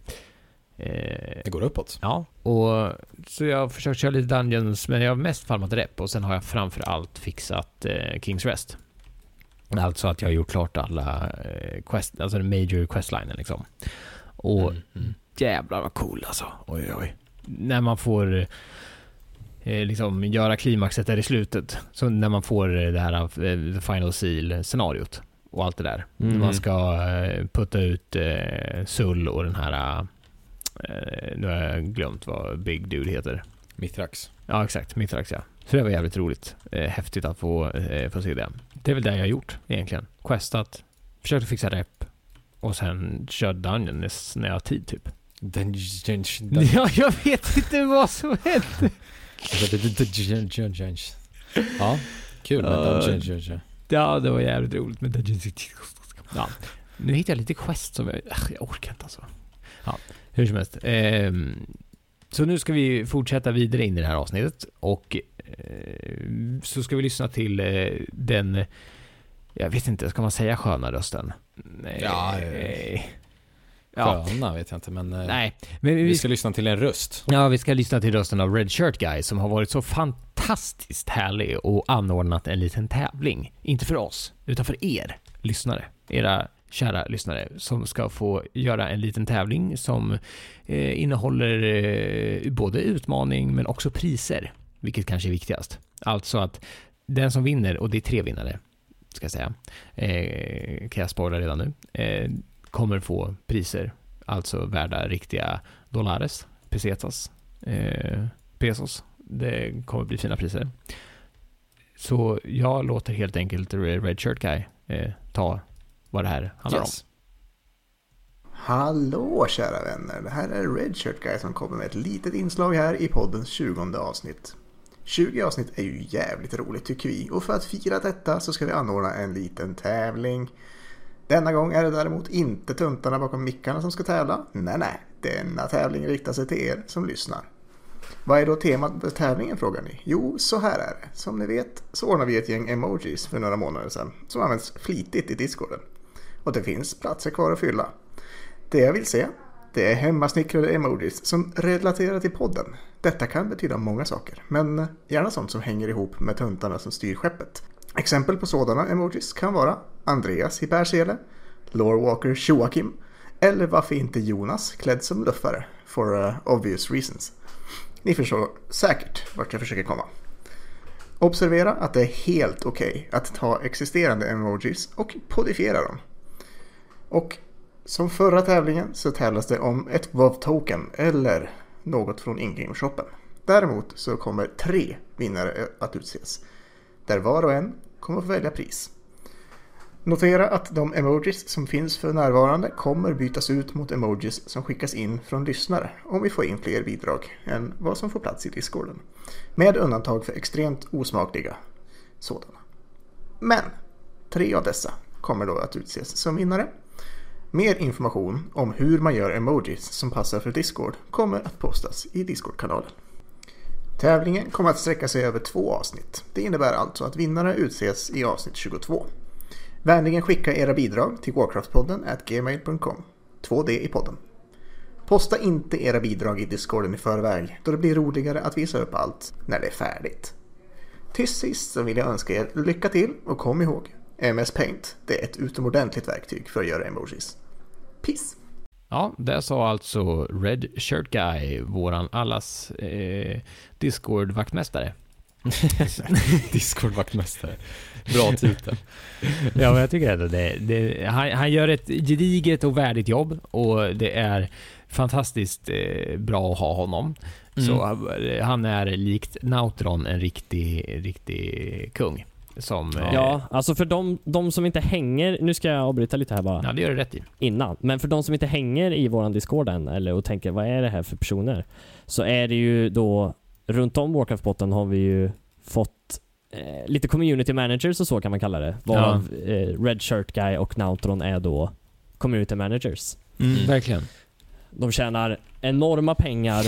Eh, det går uppåt. Ja, och så jag har försökt köra lite dungeons, men jag har mest farmat rep, och sen har jag framför allt fixat eh, King's Rest. Alltså att jag har gjort klart alla eh, quest, alltså den major questlinen liksom. Och mm, mm. jävlar vad cool alltså. Oj oj. När man får eh, liksom göra klimaxet där i slutet, så när man får det här eh, the final seal scenariot och allt det där. Mm. Man ska eh, putta ut eh, Sull och den här eh, nu har jag glömt vad Big Dude heter. Mithrax. Ja, exakt. Mithrax, ja. Så det var jävligt roligt. Eh, häftigt att få, eh, få se det. Det är väl det jag har gjort egentligen. Questat, försökt fixa rep och sen kört dungeons när jag har tid typ. Dungeons. Ja, jag vet inte vad som hände. Dungeons. Ja, kul med dungeons. Ja, det var jävligt roligt med dungeons. Ja, nu hittar jag lite quest som jag, jag orkar inte alltså. Ja, hur som helst. Ehm, så nu ska vi fortsätta vidare in i det här avsnittet, och eh, så ska vi lyssna till eh, den, jag vet inte, ska man säga sköna rösten? Nej. Ja, eh, ja. Sköna vet jag inte, men, eh, nej. men vi, vi ska lyssna till en röst. Ja, vi ska lyssna till rösten av Red Shirt Guy, som har varit så fantastiskt härlig och anordnat en liten tävling. Inte för oss, utan för er lyssnare. Era kära lyssnare, som ska få göra en liten tävling som eh, innehåller eh, både utmaning men också priser, vilket kanske är viktigast. Alltså att den som vinner, och det är tre vinnare ska jag säga, eh, kan jag spoila redan nu, eh, kommer få priser, alltså värda riktiga dollares, pesetas, eh, pesos. Det kommer bli fina priser. Så jag låter helt enkelt Red Shirt Guy eh, ta vad det här handlar yes. om. Hallå kära vänner, det här är Red Shirt Guy som kommer med ett litet inslag här i poddens tjugonde avsnitt. tjugo avsnitt är ju jävligt roligt tycker vi, och för att fira detta så ska vi anordna en liten tävling. Denna gång är det däremot inte tuntarna bakom mickarna som ska tävla. Nej nej, denna tävling riktar sig till er som lyssnar. Vad är då temat för tävlingen, frågar ni? Jo, så här är det. Som ni vet så ordnar vi ett gäng emojis för några månader sedan som används flitigt i Discorden. Och det finns platser kvar att fylla. Det jag vill se, det är hemmasnickrade emojis som relaterar till podden. Detta kan betyda många saker, men gärna sånt som hänger ihop med tuntarna som styr skeppet. Exempel på sådana emojis kan vara Andreas i bärsele, Lorewalker Joakim, eller varför inte Jonas klädd som luffare, for uh, obvious reasons. Ni förstår säkert vart jag försöker komma. Observera att det är helt okej okay att ta existerande emojis och kodifiera dem. Och som förra tävlingen så tävlas det om ett WoW-token eller något från in-game-shoppen. Däremot så kommer tre vinnare att utses, där var och en kommer att få välja pris. Notera att de emojis som finns för närvarande kommer bytas ut mot emojis som skickas in från lyssnare om vi får in fler bidrag än vad som får plats i Discorden. Med undantag för extremt osmakliga sådana. Men tre av dessa kommer då att utses som vinnare. Mer information om hur man gör emojis som passar för Discord kommer att postas i Discord-kanalen. Tävlingen kommer att sträcka sig över två avsnitt. Det innebär alltså att vinnare utses i avsnitt tjugotvå. Vänligen skicka era bidrag till warcraftpodden at gmail dot com. två D i podden. Posta inte era bidrag i Discorden i förväg, då det blir roligare att visa upp allt när det är färdigt. Till sist så vill jag önska er lycka till och kom ihåg, M S Paint, det är ett utomordentligt verktyg för att göra emojis. Peace! Ja, det sa alltså Red Shirt Guy, våran allas eh, Discord-vaktmästare. Discord-vaktmästare. Bra titel. Ja, men jag tycker att det, det han, han gör ett gediget och värdigt jobb och det är fantastiskt eh, bra att ha honom. Mm. Så eh, han är likt Nautron en riktig, riktig kung. Som, ja, eh, alltså för de, de som inte hänger, nu ska jag avbryta lite här bara. Ja, det gör du rätt i. Innan, men för de som inte hänger i våran Discord än, eller och tänker vad är det här för personer, så är det ju då runt om Warcraft-botten har vi ju fått eh, lite community managers och så kan man kalla det. Varav ja. eh, Red Shirt Guy och Nautron är då community managers. Mm, mm. Verkligen. De tjänar enorma pengar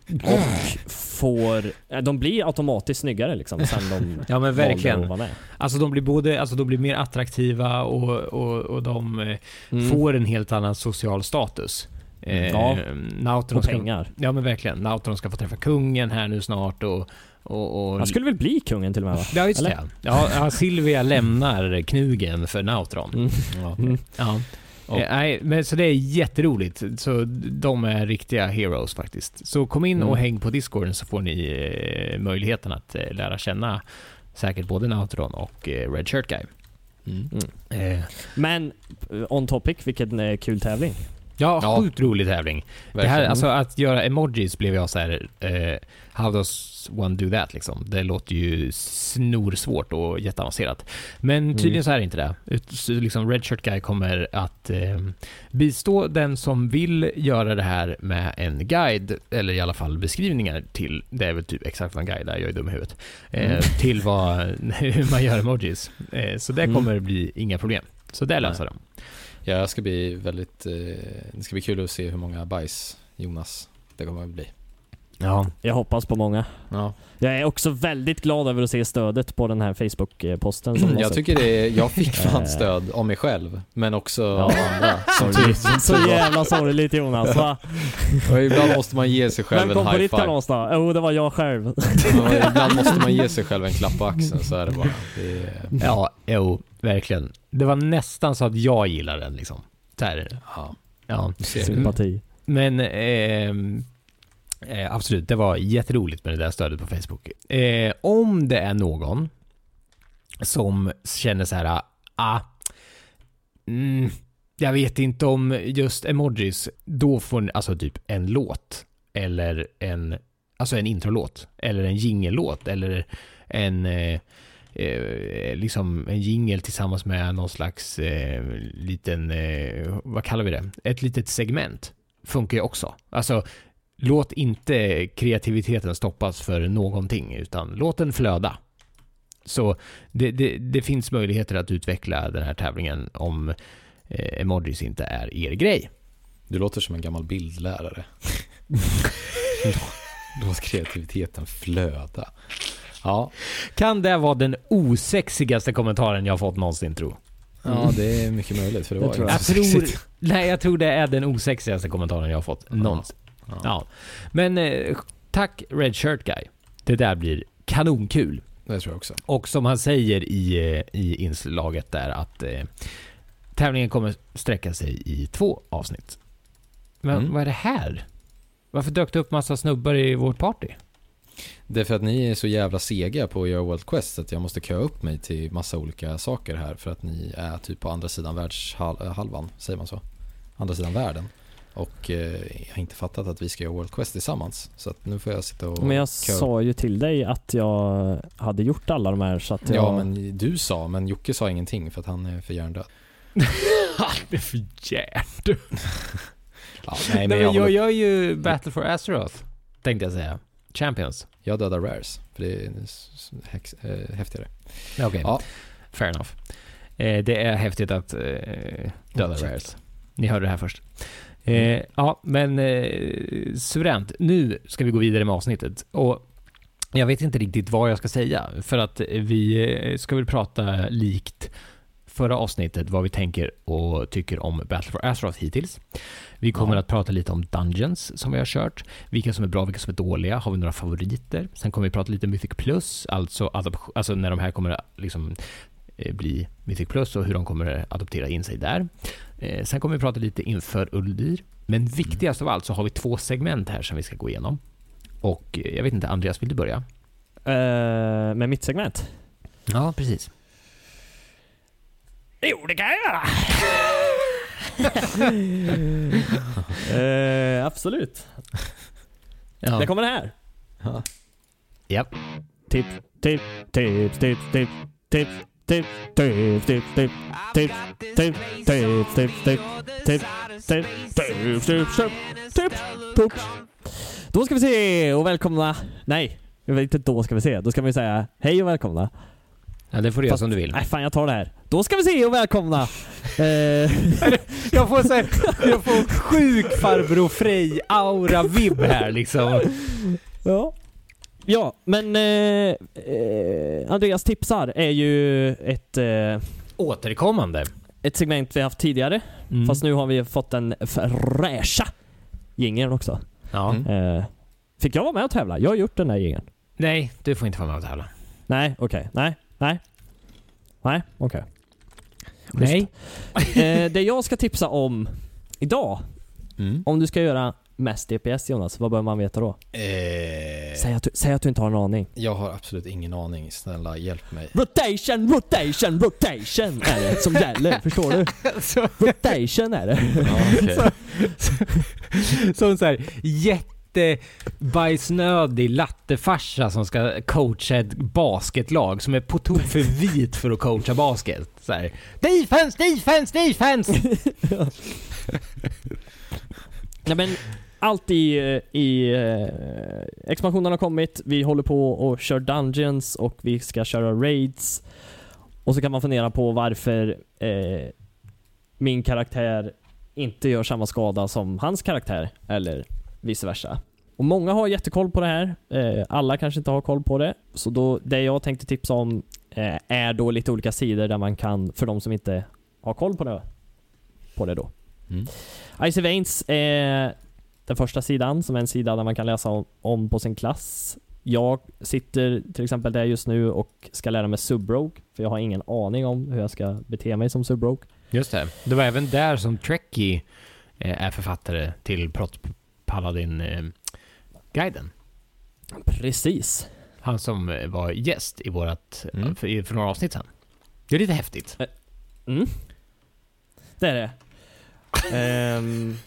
och får, de blir automatiskt snyggare liksom sen de ja, men verkligen. Att vara med. Alltså de blir både, alltså de blir mer attraktiva och, och, och de eh, mm. får en helt annan social status. Eh, ja, Nautron och ska, pengar. Ja, men verkligen. Nautron ska få träffa kungen här nu snart och Och, och... Han skulle väl bli kungen till och med, va? Ja, just det. Ja, ja, Sylvia lämnar knugen för Nautron. Mm. Ja. Mm. Ja. Och, nej, men så det är jätteroligt. Så de är riktiga heroes faktiskt. Så kom in mm. och häng på Discorden så får ni eh, möjligheten att eh, lära känna säkert både Nautron och eh, Red Shirt Guy. Mm. Mm. Eh. Men on topic, vilken eh, kul tävling. Ja, ja, sjukt rolig tävling. Det här, alltså att göra emojis blev jag så här, eh, how does one do that liksom? Det låter ju snorsvårt och jätteavancerat. Men tydligen mm. så är det inte det. Ut, liksom Red Shirt Guy kommer att eh, bistå den som vill göra det här med en guide, eller i alla fall beskrivningar till, det är väl typ exakt vad en guide är, jag är dum i huvudet, eh, mm. till vad, hur man gör emojis. Eh, så det kommer mm. bli inga problem. Så det löser de. Ja, det ska bli väldigt eh, det ska bli kul att se hur många bajs Jonas det kommer att bli. Ja, jag hoppas på många. Ja. Jag är också väldigt glad över att se stödet på den här Facebook-posten som jag tycker det är, jag fick fan stöd om mig själv, men också ja. av andra. Som typ, så jävla sorgligt, Jonas, va? Och ibland måste man ge sig själv Vem en high five. Vem kom på ditt kalas då? Jo, oh, det var jag själv. Ja, ibland måste man ge sig själv en klapp på axeln, så är det bara. Det är... Ja, jo, verkligen. Det var nästan så att jag gillar den liksom. Där. Ja. Ja, sympati. Men eh, Eh, absolut, det var jätteroligt med det där stödet på Facebook. Eh, om det är någon som känner så här, ah, mm, jag vet inte om just emojis, då får ni alltså typ en låt eller en, alltså en introlåt eller en jingellåt eller en eh, eh, liksom en jingle tillsammans med någon slags eh, liten, eh, vad kallar vi det? Ett litet segment funkar ju också. Alltså låt inte kreativiteten stoppas för någonting, utan låt den flöda. Så det, det, det finns möjligheter att utveckla den här tävlingen om eh, emojis inte är er grej. Du låter som en gammal bildlärare. Låt kreativiteten flöda. Ja. Kan det vara den osexigaste kommentaren jag har fått någonsin, tro? Ja, det är mycket möjligt, för det, det var tror jag. Jag tror, nej, jag tror det är den osexigaste kommentaren jag har fått ja. någonsin. Ja. Ja. Men eh, tack Red Shirt Guy. Det där blir kanonkul. Det tror jag också. Och som han säger i, i inslaget där att eh, tävlingen kommer sträcka sig i två avsnitt. Men mm. vad är det här? Varför dök det upp massa snubbar i vårt party? Det är för att ni är så jävla sega på att göra World Quest att jag måste köa upp mig till massa olika saker här, för att ni är typ på andra sidan världshalvan, säger man så? Andra sidan världen. Och eh, jag har inte fattat att vi ska göra World Quest tillsammans. Så att nu får jag sitta och... Men jag köra. sa ju till dig att jag hade gjort alla de här så att jag... Ja, men du sa, men Jocke sa ingenting för att han är för hjärndöd. Han är för hjärndöd. Ja, nej, men nej, jag, jag gör ju Battle for Azeroth, tänkte jag säga. Champions. Jag dödar Rares, för det är häx, äh, häftigare. Okej, okay. Ja. Fair enough. Eh, det är häftigt att eh, döda oh, Rares. Ni hörde det här först. Eh, ja, men eh, suveränt. Nu ska vi gå vidare med avsnittet. Och jag vet inte riktigt vad jag ska säga, för att vi ska väl prata likt förra avsnittet vad vi tänker och tycker om Battle for Azeroth hittills. Vi kommer ja. att prata lite om Dungeons som vi har kört. Vilka som är bra, vilka som är dåliga. Har vi några favoriter? Sen kommer vi prata lite Mythic Plus. Alltså, adop- alltså när de här kommer liksom eh, bli Mythic Plus och hur de kommer adoptera in sig där. Eh, sen kommer vi prata lite inför Uldir. Men viktigast av allt så har vi två segment här som vi ska gå igenom. Och eh, jag vet inte, Andreas, vill du börja? Uh, med mitt segment? Ja, precis. Jo, det kan jag göra. uh, absolut. Ja. Det kommer det här. Ja. Japp. Tips, tips, tips, tips, tips, tips, tips, tips, tips, tips, tips, tips, tips, tips, tips, tips, tips, tips, tips, tips. Då ska vi se och välkomna. Nej, jag vet inte, då ska vi se. Då ska vi säga hej och välkomna. Ja, det får du göra som du vill. Nej, fan, jag tar det här. Då ska vi se och välkomna. eh. jag får säga, jag får sjuk farbror Frej aura vibb här liksom. Ja. Ja, men eh, eh, Andreas tipsar är ju ett eh, återkommande. Ett segment vi haft tidigare. Mm. Fast nu har vi fått en fräscha jingeln också. Ja. Eh, fick jag vara med och tävla? Jag har gjort den här jingeln. Nej, du får inte vara med och tävla. Nej, okej. Okay. Nej, nej. Nej, okej. Okay. Nej. eh, det jag ska tipsa om idag, mm. om du ska göra mest D P S, Jonas, vad bör man veta då? Eh... Säg, att du, säg att du inte har en aning. Jag har absolut ingen aning. Snälla, hjälp mig. Rotation, rotation, rotation är det som gäller, förstår du? Rotation är det. Ja, okay. så, så, som så här jättebajsnödig lattefarsa som ska coacha ett basketlag som är på tok för vit för att coacha basket. Så här, defense, defense, defense! Ja. Ja, men allt i, i eh, expansionen har kommit. Vi håller på och kör dungeons och vi ska köra raids. Och så kan man fundera på varför eh, min karaktär inte gör samma skada som hans karaktär eller vice versa. Och många har jättekoll på det här. Eh, alla kanske inte har koll på det. Så då, det jag tänkte tipsa om eh, är då lite olika sidor där man kan, för de som inte har koll på det, på det då. Mm. Icy Veins är den första sidan, som är en sida där man kan läsa om, om på sin klass. Jag sitter till exempel där just nu och ska lära mig Subbrogue, för jag har ingen aning om hur jag ska bete mig som Subbrogue. Just det. Det var även där som Trekkie eh, är författare till Prot Paladin eh, guiden. Precis. Han som eh, var gäst i vårat mm. för, för några avsnitt sedan. Det är lite häftigt. Mm. Det är det. um...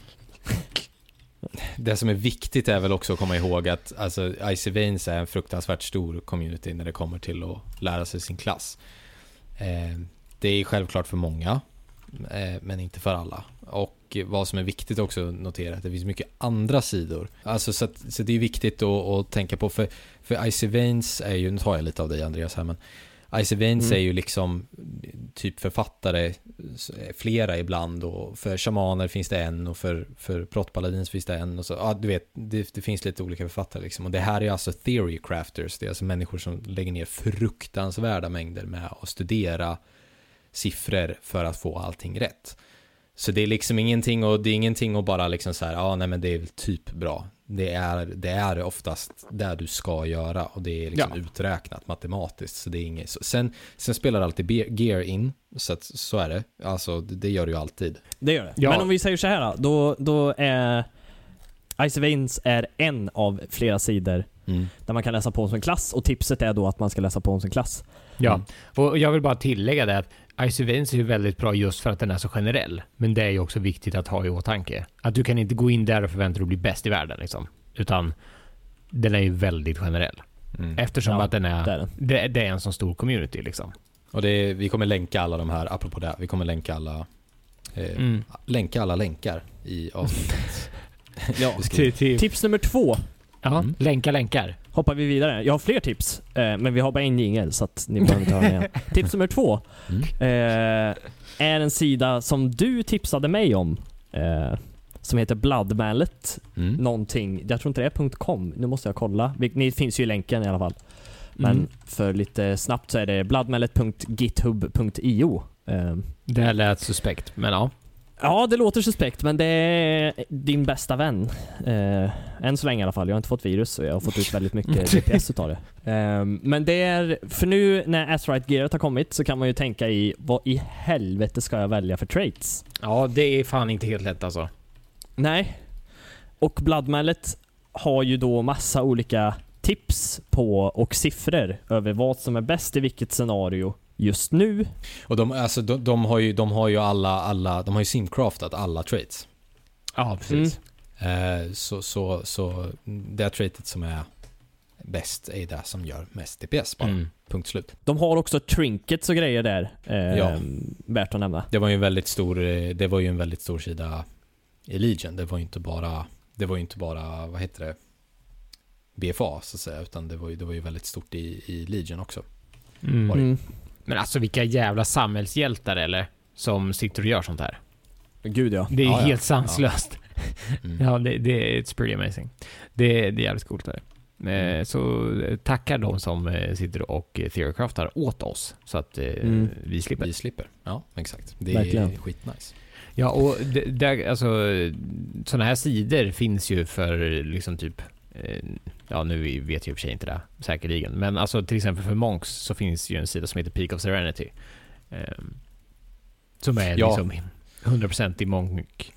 Det som är viktigt är väl också att komma ihåg att alltså, Icy Veins är en fruktansvärt stor community när det kommer till att lära sig sin klass. Eh, det är självklart för många, eh, men inte för alla. Och vad som är viktigt också att notera är att det finns mycket andra sidor. Alltså, så, att, så det är viktigt att, att tänka på, för, för Icy Veins är ju, nu tar jag lite av dig Andreas här, men Icy Veins mm. är ju liksom typ författare flera ibland, och för shamaner finns det en och för, för Prot Paladins finns det en och så, ja du vet, det, det finns lite olika författare liksom. Och det här är alltså theory crafters, det är alltså människor som lägger ner fruktansvärda mängder med att studera siffror för att få allting rätt. Så det är liksom ingenting, och det är ingenting att bara liksom så här, ja nej men det är typ bra. Det är, det är oftast det du ska göra, och det är liksom ja. uträknat matematiskt, så det är inget. Sen, sen spelar alltid gear in, så att, så är det. Alltså det, det gör det ju alltid. Det gör det. Ja. Men om vi säger så här då, då är Icy Veins är en av flera sidor mm. där man kan läsa på om sin klass, och tipset är då att man ska läsa på om sin klass. Ja, mm. och jag vill bara tillägga det att Icy Veins är ju väldigt bra just för att den är så generell. Men det är ju också viktigt att ha i åtanke. Att du kan inte gå in där och förvänta dig att bli bäst i världen liksom. Utan den är ju väldigt generell. Mm. Eftersom ja, att den är, det är, den. Det, det är en sån stor community liksom. Och det är, vi kommer länka alla de här, apropå det, vi kommer länka alla eh, mm. länka alla länkar i avsnittet. Ja, till, till. Tips nummer två. Ja, mm. länka länkar. Hoppar vi vidare. Jag har fler tips, eh, men vi har bara en jingel så att ni behöver inte höra igen. Tips nummer två mm. eh, är en sida som du tipsade mig om, eh, som heter Bloodmallet mm. någonting. Jag tror inte det är .com. Nu måste jag kolla. Ni finns ju i länken i alla fall. Men mm. för lite snabbt så är det bloodmallet punkt github punkt io Um, det lät suspekt, men ja. Ja, det låter suspekt, men det är din bästa vän. Uh, än så länge i alla fall. Jag har inte fått virus och jag har fått ut väldigt mycket D P S utav det. Um, men det är, för nu när Azerite-gearet har kommit så kan man ju tänka i vad i helvete ska jag välja för traits? Ja, det är fan inte helt lätt alltså. Nej. Och Bloodmallet har ju då massa olika tips på och siffror över vad som är bäst i vilket scenario just nu. Och de, alltså, de, de, har ju, de har ju alla, alla de har ju simcraftat alla traits. Ja, precis. Mm. Eh, så, så, så det traitet som är bäst är det som gör mest D P S bara. Mm. Punkt slut. De har också trinkets och grejer där. Eh, ja. Värt att nämna. Det var ju en väldigt stor det var ju en väldigt stor sida i Legion. Det var ju inte bara det var ju inte bara vad heter det B F A så att säga, utan det var ju det var ju väldigt stort i, i Legion också. Mm. Mm. Men alltså vilka jävla samhällshjältar eller som sitter och gör sånt här. Gud ja. Det är ja, helt ja. sanslöst. Mm. Ja, det, det är it's pretty amazing. Det, det är jävligt coolt där. Mm. Så tackar de som sitter och theorycraftar åt oss så att mm. vi slipper. Vi slipper. Ja, exakt. Det verkligen. Är skitnice. Ja, och det, det, alltså såna här sidor finns ju för liksom typ ja, nu vet jag i och för sig inte det säkerligen, men alltså till exempel för Monks så finns ju en sida som heter Peak of Serenity eh, som är ja. liksom hundra procent i Monk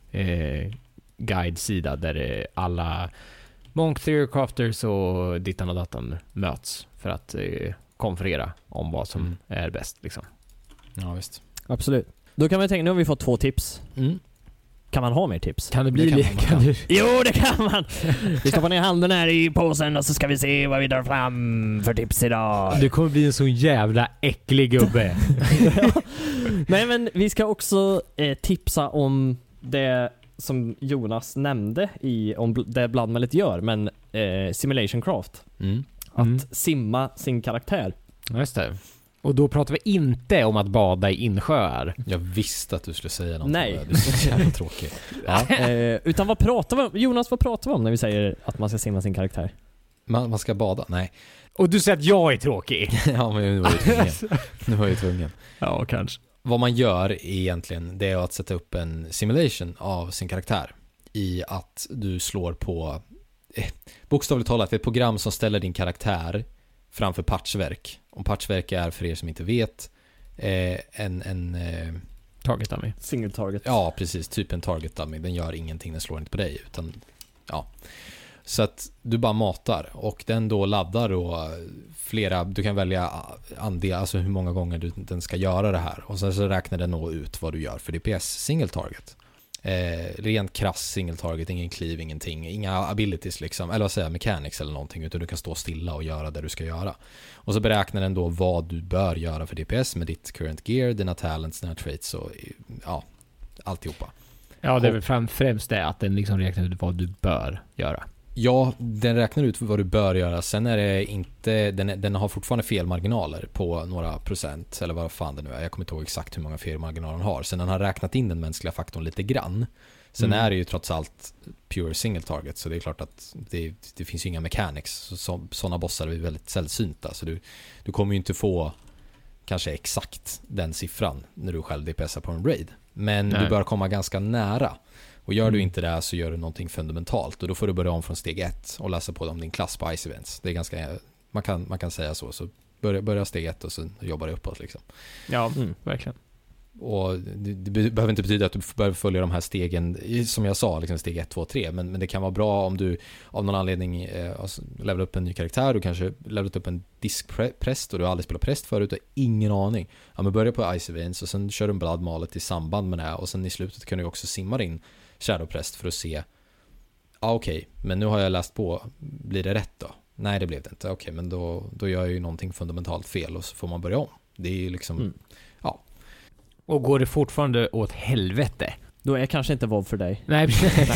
eh, guide-sida där alla Monk Theorycrafters och dittan och datan möts för att eh, konferera om vad som mm. är bäst liksom. Ja, visst. Absolut. Då kan vi tänka, nu har vi fått två tips. Mm. Kan man ha mer tips? Kan det bli det kan man, kan du... Jo, det kan man! Vi stoppar ner handen här i påsen och så ska vi se vad vi drar fram för tips idag. Du kommer bli en så jävla äcklig gubbe. Ja. Nej, men vi ska också eh, tipsa om det som Jonas nämnde i om det Bloodmallet gör, men eh, Simulation Craft. Mm. Att mm. simma sin karaktär. Just det. Och då pratar vi inte om att bada i insjöar. Jag visste att du skulle säga något. Nej. Det är så jävla tråkigt. Ja. eh, utan vad pratar vi om? Jonas, vad pratar vi om när vi säger att man ska simma sin karaktär? Man, man ska bada? Nej. Och du säger att jag är tråkig. Ja, men nu var jag tvungen. Nu var jag tvungen. Ja, kanske. Vad man gör egentligen, det är att sätta upp en simulation av sin karaktär i att du slår på eh, bokstavligt talat ett program som ställer din karaktär framför patchverk. Om patchverk är, för er som inte vet, eh, en, en eh, target dummy. Single target. Ja, precis. Typ en target dummy. Den gör ingenting, den slår inte på dig. Utan, ja. Så att du bara matar. Och den då laddar då flera, du kan välja andel, alltså hur många gånger du, den ska göra det här. Och sen så räknar den då ut vad du gör för D P S single target. Eh, rent krass single target, ingen cleave, ingenting, inga abilities liksom, eller vad säger jag, mechanics eller någonting, utan du kan stå stilla och göra det du ska göra. Och så beräknar den då vad du bör göra för D P S med ditt current gear, dina talents, dina traits och ja, alltihopa. Ja, det är väl fram, främst det att den liksom räknar ut vad du bör göra. Ja, den räknar ut vad du bör göra. Sen är det inte, den, är, den har fortfarande felmarginaler på några procent, eller vad fan det nu är. Jag kommer inte ihåg exakt hur många felmarginaler den har. Sen den har räknat in den mänskliga faktorn lite grann. Sen mm. är det ju trots allt pure single target, så det är klart att det, det finns ju inga mechanics. Så, sådana bossar är väldigt sällsynta, så du, du kommer ju inte få kanske exakt den siffran när du själv D P S:ar på en raid. Men Nej. du bör komma ganska nära. Och gör du inte det så gör du någonting fundamentalt. Och då får du börja om från steg ett och läsa på om din klass på Ice Events. Det är ganska, man kan, man kan säga så. Så börja, börja steg ett och sen jobbar du uppåt liksom. Ja, mm, verkligen. Och det, det behöver inte betyda att du behöver följa de här stegen, som jag sa, liksom steg ett, två, tre. Men, men det kan vara bra om du av någon anledning eh, alltså, levelar upp en ny karaktär. Du kanske levelat upp en diskpräst och du har aldrig spelat präst förut och ingen aning. Ja, men börja på Ice Events och sen kör du en Bloodmallet i samband med det. Och sen i slutet kan du också simma in Shadowprest för att se, ja ah, okej, okay, men nu har jag läst på, blir det rätt då? Nej, det blev det inte. Okej, okay, men då, då gör jag ju någonting fundamentalt fel och så får man börja om. Det är ju liksom, mm. ja. Och går det fortfarande åt helvete, då är kanske inte WoW för dig. Nej,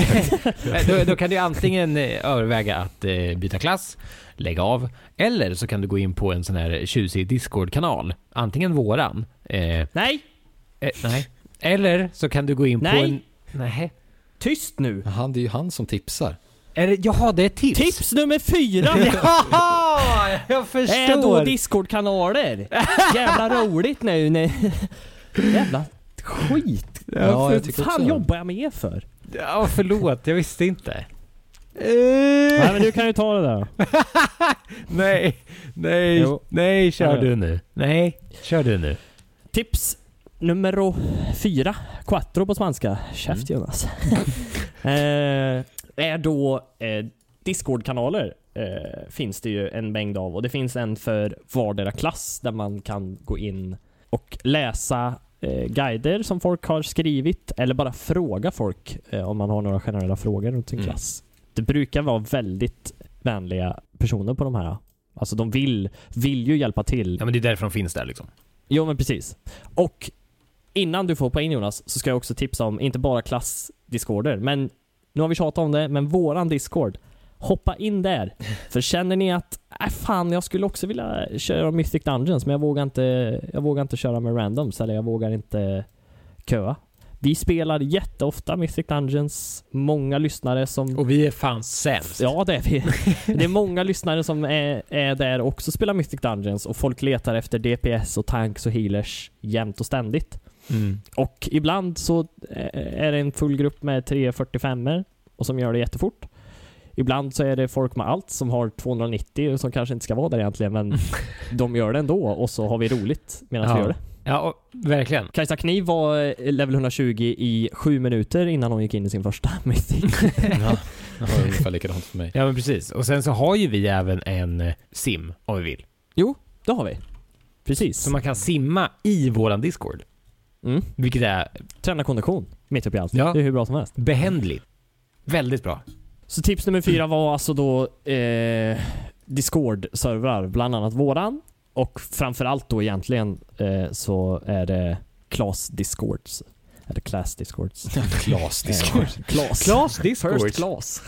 då, då kan du antingen överväga att eh, byta klass, lägga av, eller så kan du gå in på en sån här tjusig Discord-kanal. Antingen våran. Eh, nej! Eh, nej. Eller så kan du gå in nej. på en... Nej. Tyst nu. Han, det är ju han som tipsar. Är det, jaha, det är tips. Tips nummer fyra. Jaha, jag förstår. Är då Discord-kanaler. Jävla roligt nu. Nej. Jävla skit. Ja, Ja, jag för tycker fan också. jobbar jag med för? Ja, förlåt. Jag visste inte. Nej, men du kan ju ta det där. nej, nej, Jo. nej, kör Ja. du nu. Nej, kör du nu. Tips nummer fyra, quattro på spanska. Käft Jonas. eh, är då eh, Discord-kanaler. Eh, finns det ju en mängd av, och det finns en för vardera klass där man kan gå in och läsa eh, guider som folk har skrivit, eller bara fråga folk eh, om man har några generella frågor runt sin Mm. klass. Det brukar vara väldigt vänliga personer på de här. Alltså de vill, vill ju hjälpa till. Ja, men det är därför de finns där liksom. Jo, men precis. Och innan du får på in Jonas, så ska jag också tipsa om inte bara klass-discorder, men nu har vi tjatat om det, men våran Discord, hoppa in där. För känner ni att äh, fan, jag skulle också vilja köra Mythic Dungeons, men jag vågar inte jag vågar inte köra med randoms, eller jag vågar inte köa. Vi spelar jätteofta Mythic Dungeons. Många lyssnare som... Och vi är fan sämst. Ja, det är vi. Det är många lyssnare som är, är där och också spelar Mythic Dungeons, och folk letar efter D P S och tanks och healers jämt och ständigt. Mm. Och ibland så är det en full grupp med tre fyrtiofem och som gör det jättefort. Ibland så är det folk med allt som har tvåhundranittio och som kanske inte ska vara där egentligen, men de gör det ändå, och så har vi roligt medan Ja. vi gör det. Ja, och, verkligen. Kajsa Kniv var level hundratjugo i sju minuter innan hon gick in i sin första Mythic. Ja, det var ungefär likadant för mig. Ja, men precis. Och sen så har ju vi även en eh, sim om vi vill. Jo, det har vi. Precis. Så man kan simma i våran Discord. Mm. Vilket är Träna kondition mitt upp i allt. Ja. Det är hur bra som helst. behändligt. Väldigt bra. Så tips nummer fyra var alltså då eh, Discord-servrar, bland annat våran. Och framförallt då egentligen eh, så är det Class Discords. Eller Class Discords. Class Discord. Class. Class Discord. First Class.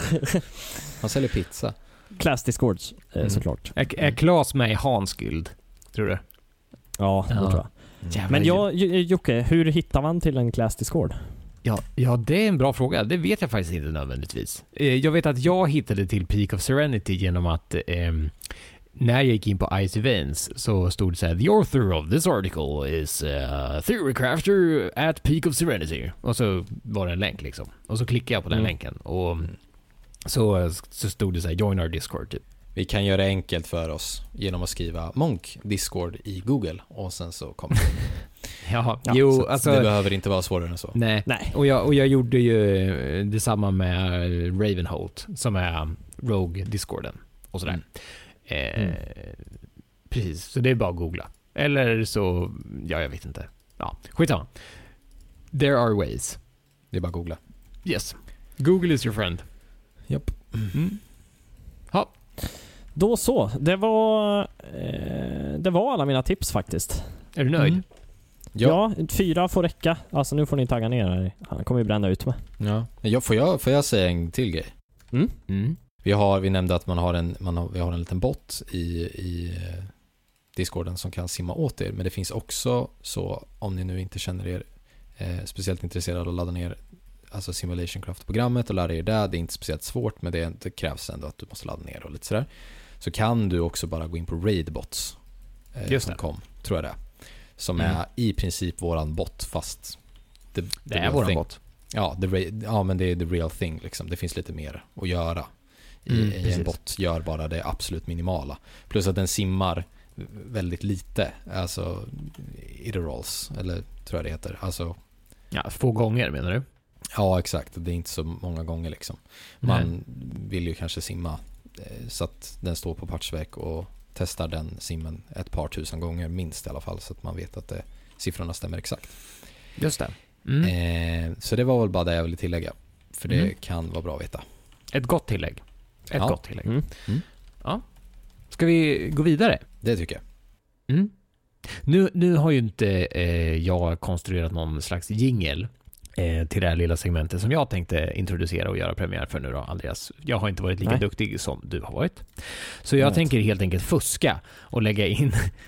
Han säljer pizza. Class Discords, eh, Mm. såklart. Är, är Klas med i Hansguld? Tror du? Ja, det Ja. tror jag. Jävlar. Men jag, J- Jocke, hur hittar man till en Class Discord? Ja, ja, det är en bra fråga. Det vet jag faktiskt inte nödvändigtvis. Eh, Jag vet att jag hittade till Peak of Serenity genom att ehm, när jag gick in på Icy Veins så stod det så här: The author of this article is uh, Theorycrafter at Peak of Serenity. Och så var det en länk liksom. Och så klickade jag på den Mm. länken. Och så, så stod det så här: Join our Discord typ. Vi kan göra det enkelt för oss genom att skriva Monk Discord i Google och sen så kommer det. Jaha, Ja, jo, Så alltså... det behöver inte vara svårare än så. Nej. Nej. Och jag, och jag gjorde ju eh, detsamma med Ravenholt som är Rogue-discorden och sådär. Eh, Mm. Precis, så det är bara att googla. Eller så, ja jag vet inte. Ja, skitsamma. There are ways. Det är bara att googla. Yes. Google is your friend. Japp. Mm. Ja, Då så. Det var, eh, det var alla mina tips faktiskt. är du nöjd? Mm. Ja. fyra får räcka. Alltså nu får ni tagga ner här. Han kommer ju bränna ut mig. Ja. Jag, får, jag, får jag säga en till grej? Mm. Mm. Vi, har, vi nämnde att man har en, man har, vi har en liten bot i, i eh, Discorden som kan simma åt er. Men det finns också så, om ni nu inte känner er eh, speciellt intresserade av att ladda ner alltså Simulation Craft-programmet och lära er det. Det är inte speciellt svårt, men det, det krävs ändå att du måste ladda ner och lite sådär. Så kan du också bara gå in på Raidbots eh, Just som det. kom, tror jag det är. Som Mm. är i princip våran bot, fast the, the Det är real våran thing. bot. Ja, the, ra- ja, men det är the real thing liksom. Det finns lite mer att göra. I, Mm, i en precis. bot gör bara det absolut minimala. Plus att den simmar väldigt lite. Alltså iterables, eller tror jag det heter. Alltså, Ja, få gånger menar du? ja exakt. Det är inte så många gånger liksom. Man vill ju kanske simma eh, så att den står på patchverk och testar den simmen ett par tusen gånger minst i alla fall, så att man vet att det, siffrorna stämmer exakt. Just det. Mm. Eh, så det var väl bara det jag ville tillägga. För det Mm. kan vara bra att veta. Ett gott tillägg. Ett Ja. gott tillägg. Mm. Ja. Ska vi gå vidare? Det tycker jag. Mm. Nu, nu har ju inte eh, jag konstruerat någon slags jingle eh, till det här lilla segmentet som jag tänkte introducera och göra premiär för nu då, Andreas. Jag har inte varit lika Nej. duktig som du har varit. Så jag Nej. tänker helt enkelt fuska och lägga in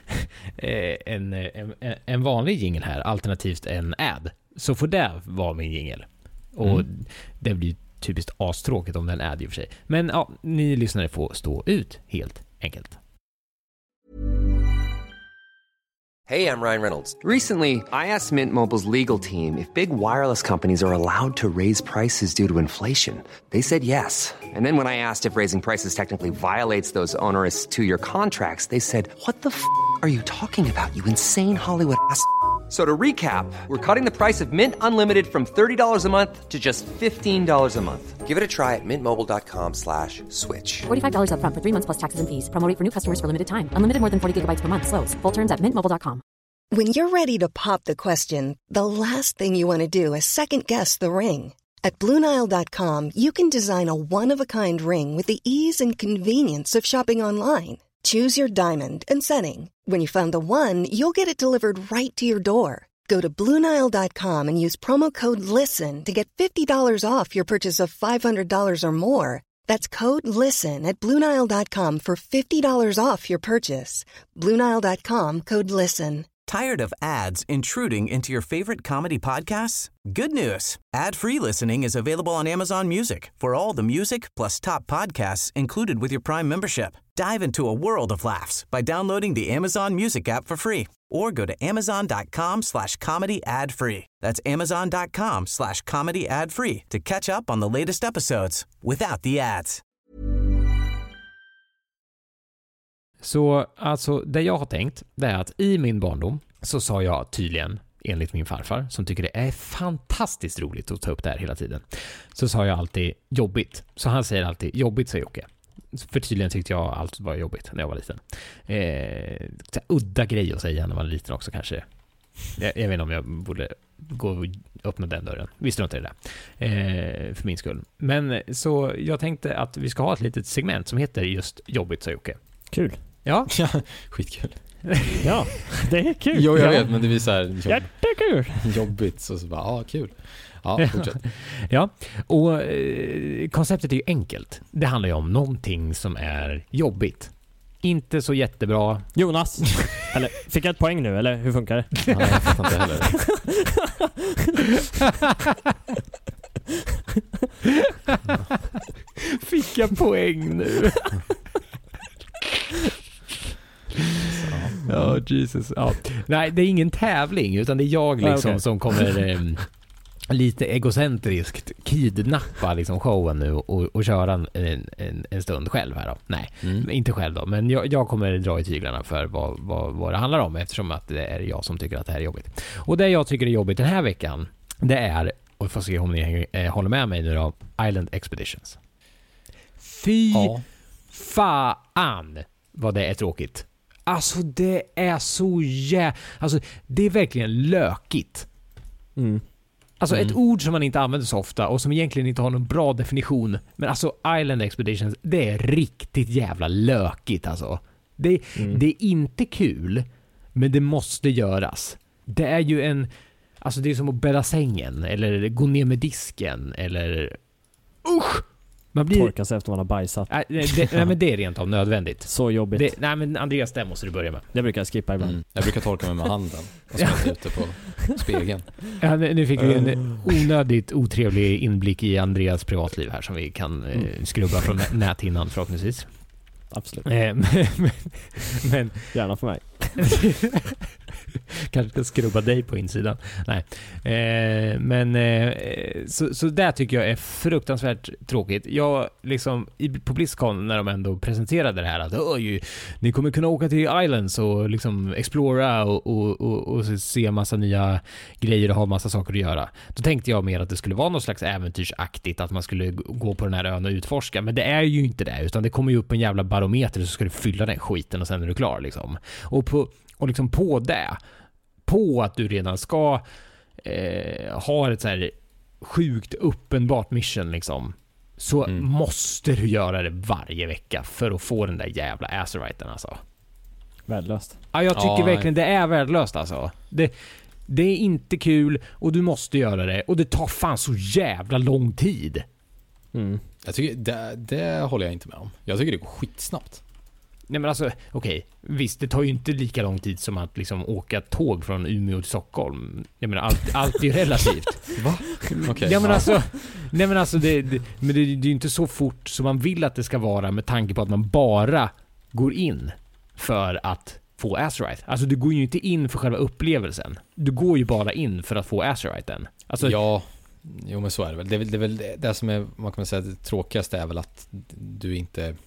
eh, en, en, en vanlig jingle här, alternativt en ad. Så får det vara min jingle. Och Mm. det blir typiskt astråkigt om den är ad i och för sig. Men ja, ni lyssnare får stå ut helt enkelt. Hey, I'm Ryan Reynolds. Recently, I asked Mint Mobile's legal team if big wireless companies are allowed to raise prices due to inflation. They said yes. And then when I asked if raising prices technically violates those onerous two-year contracts, they said, "What the f*** are you talking about, you insane Hollywood ass?" So to recap, we're cutting the price of Mint Unlimited from thirty dollars a month to just fifteen dollars a month. Give it a try at mintmobile.com slash switch. forty-five dollars up front for three months plus taxes and fees. Promo rate for new customers for limited time. Unlimited more than forty gigabytes per month. Slows full terms at mint mobile dot com. When you're ready to pop the question, the last thing you want to do is second-guess the ring. At Blue Nile dot com, you can design a one-of-a-kind ring with the ease and convenience of shopping online. Choose your diamond and setting. When you find the one, you'll get it delivered right to your door. Go to Blue Nile dot com and use promo code LISTEN to get fifty dollars off your purchase of five hundred dollars or more. That's code LISTEN at Blue Nile dot com for fifty dollars off your purchase. Blue Nile dot com, code LISTEN. Tired of ads intruding into your favorite comedy podcasts? Good news. Ad-free listening is available on Amazon Music for all the music plus top podcasts included with your Prime membership. Dive into a world of laughs by downloading the Amazon Music app for free or go to amazon.com slash comedy ad free. That's amazon.com slash comedy ad free to catch up on the latest episodes without the ads. Så alltså, det jag har tänkt, det är att i min barndom så sa jag tydligen, enligt min farfar, som tycker det är fantastiskt roligt att ta upp det här hela tiden, så sa jag alltid jobbigt. Så han säger alltid jobbigt, säger Jocke. För tydligen tyckte jag allt var jobbigt när jag var liten. Eh, så udda grej att säga när man var liten också kanske. Jag, jag vet inte om jag borde gå och öppna den dörren. Visste du inte det där? Eh, för min skull. Men så jag tänkte att vi ska ha ett litet segment som heter just jobbigt, säger Jocke. Kul. Ja, Ja, skitkul. Ja, det är kul. Jo, jag ja. vet, men det blir så här jobb, Jättekul. jobbigt. Så, så bara, ja, kul. Ja, fortsätt. ja. Och eh, konceptet är ju enkelt. Det handlar ju om någonting som är jobbigt. Inte så jättebra. Jonas, eller fick jag ett poäng nu, eller hur funkar det? Ja, jag fattar inte heller. Fick jag poäng nu? Ja, oh, Jesus. Ja. Nej, det är ingen tävling, utan det är jag liksom ah, okay. som kommer eh, lite egocentriskt kidnappa liksom showen nu och, och köra en, en, en stund själv här då. Nej, mm. inte själv då, men jag, jag kommer dra i tyglarna för vad, vad, vad det handlar om, eftersom att det är jag som tycker att det här är jobbigt. Och det jag tycker är jobbigt den här veckan, det är, och får se om ni eh, håller med mig nu då, Island Expeditions. Fy ja. fan vad det är tråkigt. Alltså det är så jä... Alltså det är verkligen lökigt. Mm. Alltså mm. ett ord som man inte använder så ofta och som egentligen inte har någon bra definition. Men alltså Island Expeditions, det är riktigt jävla lökigt alltså. Det, mm. det är inte kul, men det måste göras. Det är ju en... Alltså det är som att bädda sängen eller gå ner med disken eller... Usch! Man blir... Torka sig efter man har bajsat. Nej, det, nej, men det är rent av nödvändigt. Så jobbigt. Det, nej, men Andreas, det måste du börja med. Det brukar jag skippa ibland. Mm. Jag brukar torka mig med handen och smälta ute på spegeln. Ja, nu fick vi en onödigt otrevlig inblick i Andreas privatliv här som vi kan mm. eh, skrubba från näthinnan förhoppningsvis. Absolut. Eh, men, men gärna för mig. Kanske ska skrubba dig på insidan. Nej. Eh, men eh, så, så där tycker jag är fruktansvärt tråkigt. Jag liksom i, på BlizzCon när de ändå presenterade det här att ju, ni kommer kunna åka till Islands och liksom explora och, och, och, och se massa nya grejer och ha massa saker att göra. Då tänkte jag mer att det skulle vara något slags äventyrsaktigt, att man skulle gå på den här ön och utforska, men det är ju inte det, utan det kommer ju upp en jävla barometer så ska du fylla den skiten och sen är du klar liksom. Och på Och liksom på det, på att du redan ska eh, ha ett så här sjukt uppenbart mission liksom, så mm. måste du göra det varje vecka för att få den där jävla Azeriten alltså. Värdelöst. Ja, jag tycker ja, verkligen det är värdelöst alltså. Det, det är inte kul och du måste göra det och det tar fan så jävla lång tid. Mm. Jag tycker det, det håller jag inte med om. Jag tycker det går skitsnabbt. Nej men alltså, okej, okay. Visst, det tar ju inte lika lång tid som att liksom åka tåg från Umeå till Stockholm. Jag menar, allt, allt är ju relativt. Va? Okay. Ja men alltså, nej men alltså det, det, men det, det är ju inte så fort som man vill att det ska vara med tanke på att man bara går in för att få Azerite. Alltså du går ju inte in för själva upplevelsen. Du går ju bara in för att få Azeriten. Alltså, ja, jo men så är det väl. Det är väl det, är väl det som är, man kan säga, det tråkigaste är väl att du inte,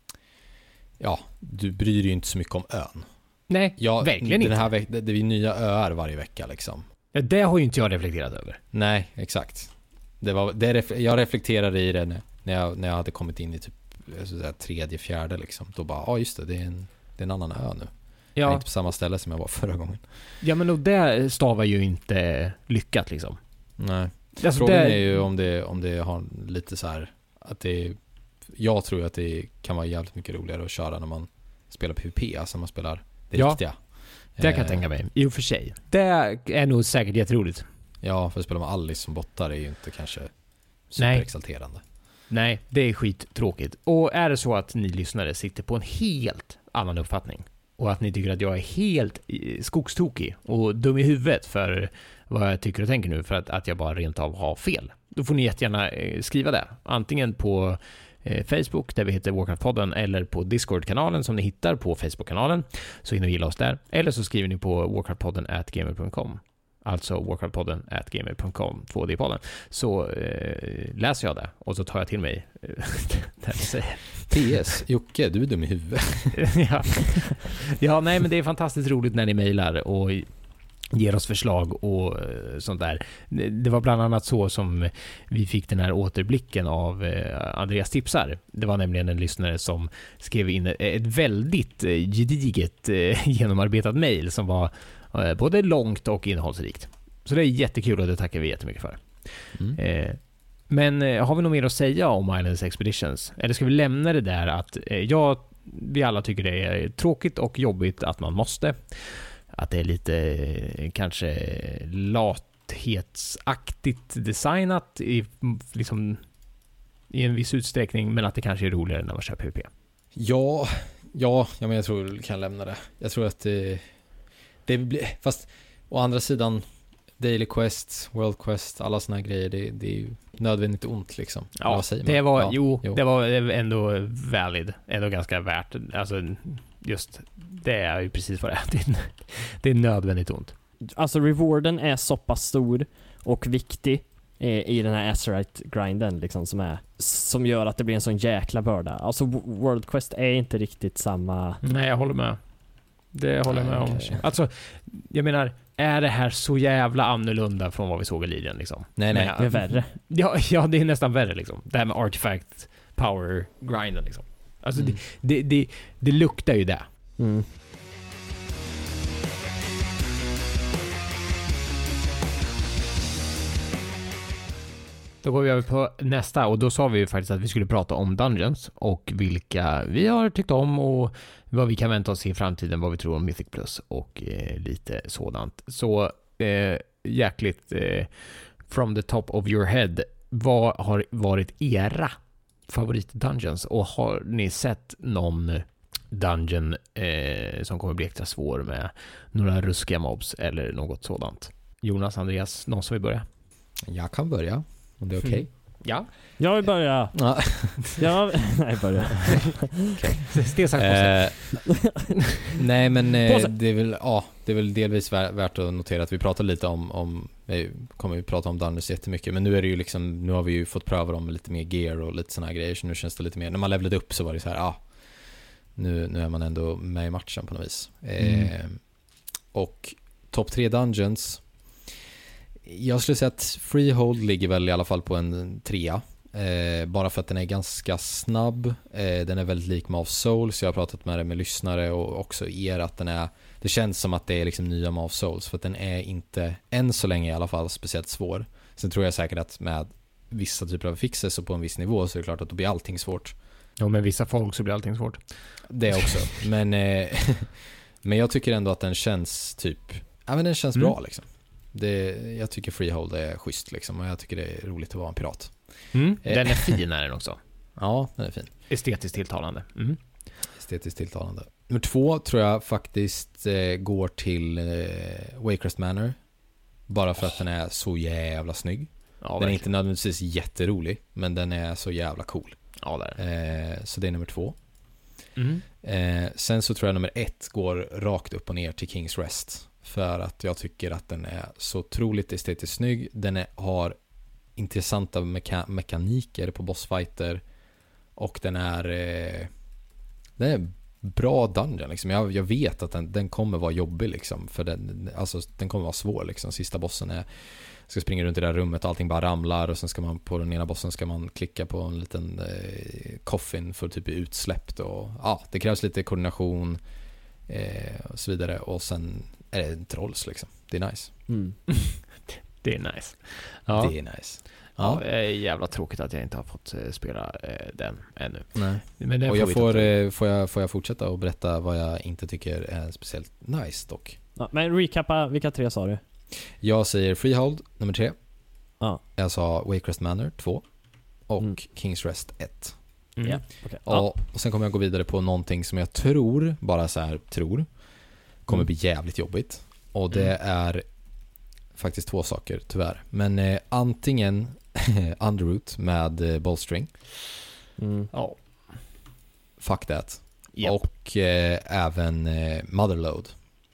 ja, du bryr dig ju inte så mycket om ön. Nej, ja, verkligen den här inte. veck- det, det är nya öar varje vecka liksom. Ja, det har ju inte jag reflekterat över. Nej, exakt. Det var, det ref- jag reflekterade i det när jag, när jag hade kommit in i typ så där, tredje, fjärde liksom. Då bara, ja ah, just det, det är, en, det är en annan ö nu. Ja. Jag är inte på samma ställe som jag var förra gången. Ja, men och det stavar ju inte lyckat liksom. Nej. Alltså, Frågan det... är ju om det, om det har lite så här att det, jag tror att det kan vara jävligt mycket roligare att köra när man spelar PvP, alltså man spelar det ja, riktiga. Det kan jag eh, tänka mig, i och för sig. Det är nog säkert jätteroligt. Ja, för att spela med Alice som bottar är ju inte kanske superexalterande. Nej. Nej, det är skittråkigt. Och är det så att ni lyssnare sitter på en helt annan uppfattning och att ni tycker att jag är helt skogstokig och dum i huvudet för vad jag tycker och tänker nu, för att, att jag bara rent av har fel, då får ni jättegärna skriva det. Antingen på Facebook där vi heter Warcraft-podden, eller på Discord-kanalen som ni hittar på Facebook-kanalen, så in och gilla oss där. Eller så skriver ni på warcraftpodden at gamer punkt com, alltså warcraftpodden at gamer punkt com, två D-podden, så eh, läser jag det och så tar jag till mig eh, det jag säger. P S, Jocke, du är dum i huvudet. ja. ja, nej men det är fantastiskt roligt när ni mejlar och ger oss förslag och sånt där. Det var bland annat så som vi fick den här återblicken av Andreas tipsar. Det var nämligen en lyssnare som skrev in ett väldigt gediget genomarbetat mejl som var både långt och innehållsrikt. Så det är jättekul och det tackar vi jättemycket för. Mm. Men har vi något mer att säga om Islands Expeditions? Eller ska vi lämna det där att ja, vi alla tycker det är tråkigt och jobbigt att man måste. Att det är lite kanske lathetsaktigt designat i, liksom, i en viss utsträckning, men att det kanske är roligare när man kör PvP. Ja, ja, ja men jag tror vi kan lämna det. Jag tror att det, det blir, fast å andra sidan Daily Quest, World Quest, alla såna här grejer, det, det är ju nödvändigt ont liksom. Ja, det var, ja, jo, jo, det var ändå valid, ändå ganska värt. Alltså just, det är ju precis vad det är. Det är, det är nödvändigt ont. Alltså rewarden är så pass stor och viktig i den här Azerite-grinden liksom, som är som gör att det blir en sån jäkla börda. Alltså World Quest är inte riktigt samma. Nej, jag håller med. Det håller jag med om. kanske. Alltså, jag menar, är det här så jävla annorlunda från vad vi såg i Lydian liksom? Nej, nej. Det är värre. Ja, ja, det är nästan värre liksom. Det här med artifact power grinden liksom. Alltså mm. det, det, det, det luktar ju det. Mm. Då går vi över på nästa, och då sa vi ju faktiskt att vi skulle prata om Dungeons och vilka vi har tyckt om och vad vi kan vänta oss i framtiden, vad vi tror om Mythic Plus och eh, lite sådant. Så eh, jäkligt eh, from the top of your head, vad har varit era favorit Dungeons, och har ni sett någon dungeon eh, som kommer bli extra svår med några ruskiga mobs eller något sådant? Jonas, Andreas, någon som vill börja? Jag kan börja, om det är okej. Okay. Mm. Ja. Jag vill börja. Ja. Jag nej, börja. Okay. Stensaks eh, Nej, men eh, det är väl ja, det är väl delvis värt att notera att vi pratar lite om om vi kommer vi prata om Dungeons jättemycket, men nu är det ju liksom, nu har vi ju fått pröva dem med lite mer gear och lite såna här grejer, så nu känns det lite mer, när man levlade upp så var det så här, ja, nu nu är man ändå med i matchen på något vis. Mm. Eh, och topp tre Dungeons, jag skulle säga att Freehold ligger väl i alla fall på en trea. Eh, bara för att den är ganska snabb. Eh, den är väldigt lik Maw of Souls. Jag har pratat med det med lyssnare och också er att den är, det känns som att det är liksom nya Maw of Souls, för att den är inte, än så länge i alla fall, speciellt svår. Sen tror jag säkert att med vissa typer av fixes och på en viss nivå så är det klart att då blir allting svårt. Ja, med vissa folk så blir allting svårt. Det också. men, eh, men jag tycker ändå att den känns typ, ja men den känns mm. bra liksom. Det, jag tycker Freehold är schysst liksom, och jag tycker det är roligt att vara en pirat. Mm, den är fin är den också. Ja, den är fin. Estetiskt tilltalande. Mm. Estetiskt tilltalande. Nummer två tror jag faktiskt eh, går till eh, Waycrest Manor. Bara för att oh. den är så jävla snygg. Ja, den verkligen. Är inte nödvändigtvis jätterolig, men den är så jävla cool. Ja, där. Eh, så det är nummer två. Mm. Eh, sen så tror jag nummer ett går rakt upp och ner till King's Rest. För att jag tycker att den är så otroligt estetiskt snygg. Den är, har intressanta meka- mekaniker på bossfighter. Och den är eh, den är bra dungeon liksom. jag, jag vet att den, den kommer vara jobbig liksom, för den, alltså, den kommer vara svår liksom. Sista bossen är ska springa runt i det här rummet och allting bara ramlar, och sen ska man på den ena bossen ska man klicka på en liten eh, coffin för att typ bli utsläppt, och ja, det krävs lite koordination eh, och så vidare, och sen är det en trolls liksom. Det är nice. Mm. Det är nice. Ja. Det är nice. Ja, det är jävla tråkigt att jag inte har fått eh, spela eh, den ännu. Nej. Men det och jag får, får, eh, får, jag, får jag fortsätta och berätta vad jag inte tycker är speciellt nice dock. Ja, men recappa, vilka tre sa du? Jag säger Freehold nummer tre. Ja. Jag sa Waycrest Manor två. Och Mm. King's Rest ett. Mm. Ja, okay. och, Ja. och sen kommer jag gå vidare på någonting som jag tror, bara så här tror, kommer Mm. bli jävligt jobbigt. Och det är faktiskt två saker tyvärr. Men eh, antingen Underroot med eh, Ballstring. Mm. Ja. Fuck that. Yep. Och eh, även eh, Motherload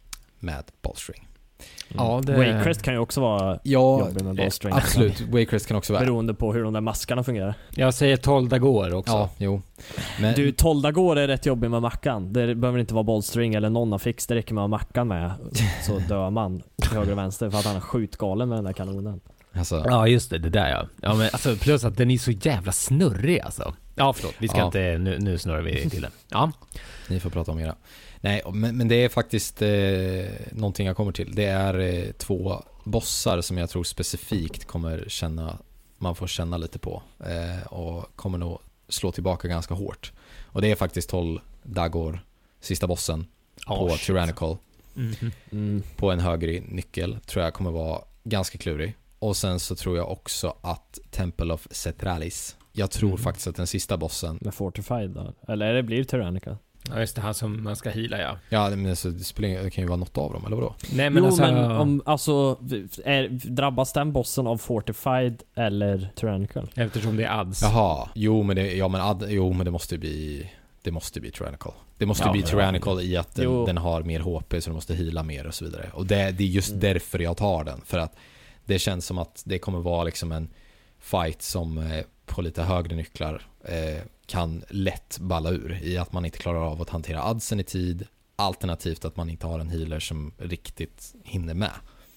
med Ballstring. Ja, det... Waycrest kan ju också vara Ja, jobbig med ballstring. absolut. Waycrest kan också vara. Beroende på hur de där maskarna fungerar. Jag säger Toldagor också. Ja, jo. Men, Du, Toldagor är rätt jobbig med mackan. Det behöver inte vara ballstring eller nonafix. Det räcker med att ha mackan med. Så dör man till höger och vänster för att han är skjutgalen med den där kanonen. alltså, Ja, just det, det där ja. Ja, men alltså plus att den är så jävla snurrig alltså. Ja, förlåt. Vi ska Ja. inte, nu, nu snurrar vi till den. Ja. ni får prata om era. Nej, men, men det är faktiskt eh, någonting jag kommer till. Det är eh, två bossar som jag tror specifikt kommer känna, man får känna lite på. Eh, och kommer nog slå tillbaka ganska hårt. Och det är faktiskt Tol Dagor, sista bossen, Oh, på shit. Tyrannical. Mm-hmm. Mm. På en högre nyckel tror jag kommer vara ganska klurig. Och sen så tror jag också att Temple of Cetralis. Jag tror Mm. faktiskt att den sista bossen. Med Fortified då. Eller det blir Tyrannica. Ja, just det här som man ska heala, ja. Ja, men alltså, det, spelar, ingen- det kan ju vara något av dem, eller vadå? Nej, men Jo, alltså... men om, alltså, är, drabbas den bossen av Fortified eller Tyrannical? Eftersom det är ads. Jaha, jo men det, ja, men, ad, jo, men det måste bli det måste bli Tyrannical. Det måste Ja, bli ja. Tyrannical i att den, Jo. den har mer H P så den måste heala mer och så vidare. Och det, det är just Mm. därför jag tar den. För att det känns som att det kommer vara liksom en fight som eh, på lite högre nycklar eh, kan lätt balla ur i att man inte klarar av att hantera adsen i tid, alternativt att man inte har en healer som riktigt hinner med.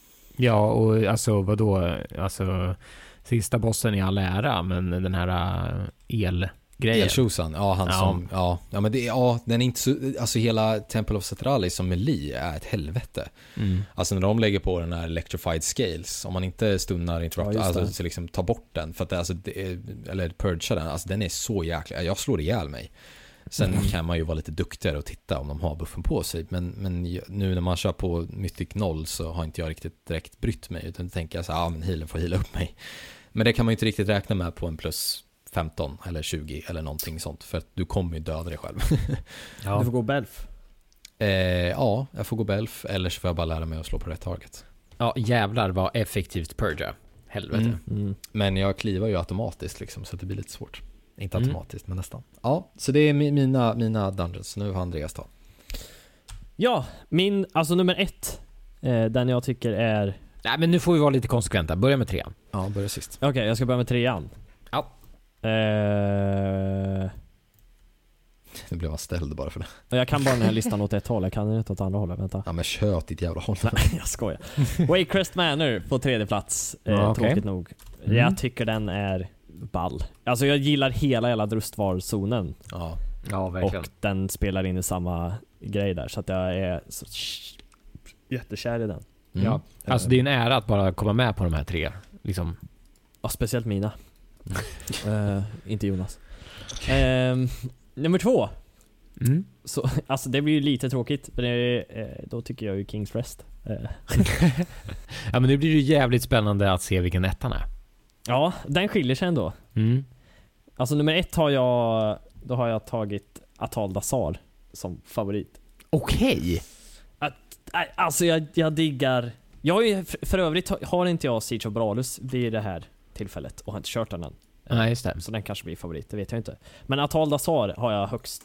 Ja, och alltså vadå? Alltså, sista bossen i all ära, men den här äh, elgrejen. Elchosan, ja han Ja. som ja, ja men det ja, den är inte så, alltså hela Temple of Cetralis som melee är ett helvete. Mm. Alltså när de lägger på den här electrified scales, om man inte stunnar Ja, interrupt, just det. alltså så liksom ta bort den för att det, alltså det är, eller purga den, alltså den är så jäkla, jag slår ihjäl mig. Sen Mm. kan man ju vara lite duktigare och titta om de har buffen på sig, men, men nu när man kör på Mythic noll så har inte jag riktigt direkt brytt mig, utan tänker jag så här, ja men healen får heala upp mig. Men det kan man ju inte riktigt räkna med på en plus femton eller tjugo eller någonting sånt, för att du kommer ju döda dig själv. Ja. Du får gå Belf. eh, ja, jag får gå Belf, eller så får jag bara lära mig att slå på rätt target. Ja, jävlar vad effektivt purga. Helvete. Mm. Mm. Men jag klivar ju automatiskt liksom, så det blir lite svårt. Inte Mm. automatiskt, men nästan. Ja, så det är mi- mina, mina dungeons. Nu har Andreas ta. Ja, min, alltså nummer ett. Eh, den jag tycker är... Nej, men nu får vi vara lite konsekventa. Börja med trean. Ja, börja sist. Okej, jag ska börja med trean. Ja. Eh, Nu blev jag ställd bara för det. jag kan bara den här listan åt ett håll. Jag kan den inte åt andra hållet. Vänta. Ja, men köt ditt jävla håll. Nej, jag skojar. Waycrest Manor på tredje plats. Eh, Ja, okej. Tråkigt nog. Mm. Jag tycker den är ball. Alltså jag gillar hela hela Drustvar-zonen. Ja. Ja, verkligen. Och den spelar in i samma grej där. Så att jag är så jättekär i den. Mm. Ja. Alltså det är en ära att bara komma med på de här tre. Liksom. Ja, speciellt mina. Eh, inte Jonas. Eh, nummer två. Mm. Så, alltså det blir ju lite tråkigt. Men det, eh, då tycker jag ju King's Rest. Eh, Ja, men det blir ju jävligt spännande att se vilken ettan är. ja, den skiljer sig ändå. Mm. Alltså nummer ett har jag, då har jag tagit Atal Dazar som favorit. Okej. Nej, alltså jag, jag diggar. Jag har ju, för, för övrigt har- har inte jag Siege of Bralus vid det här tillfället och har inte kört den än. Nej, just det. Så den kanske blir favorit, det vet jag inte. Men Atal Dazar har jag högst.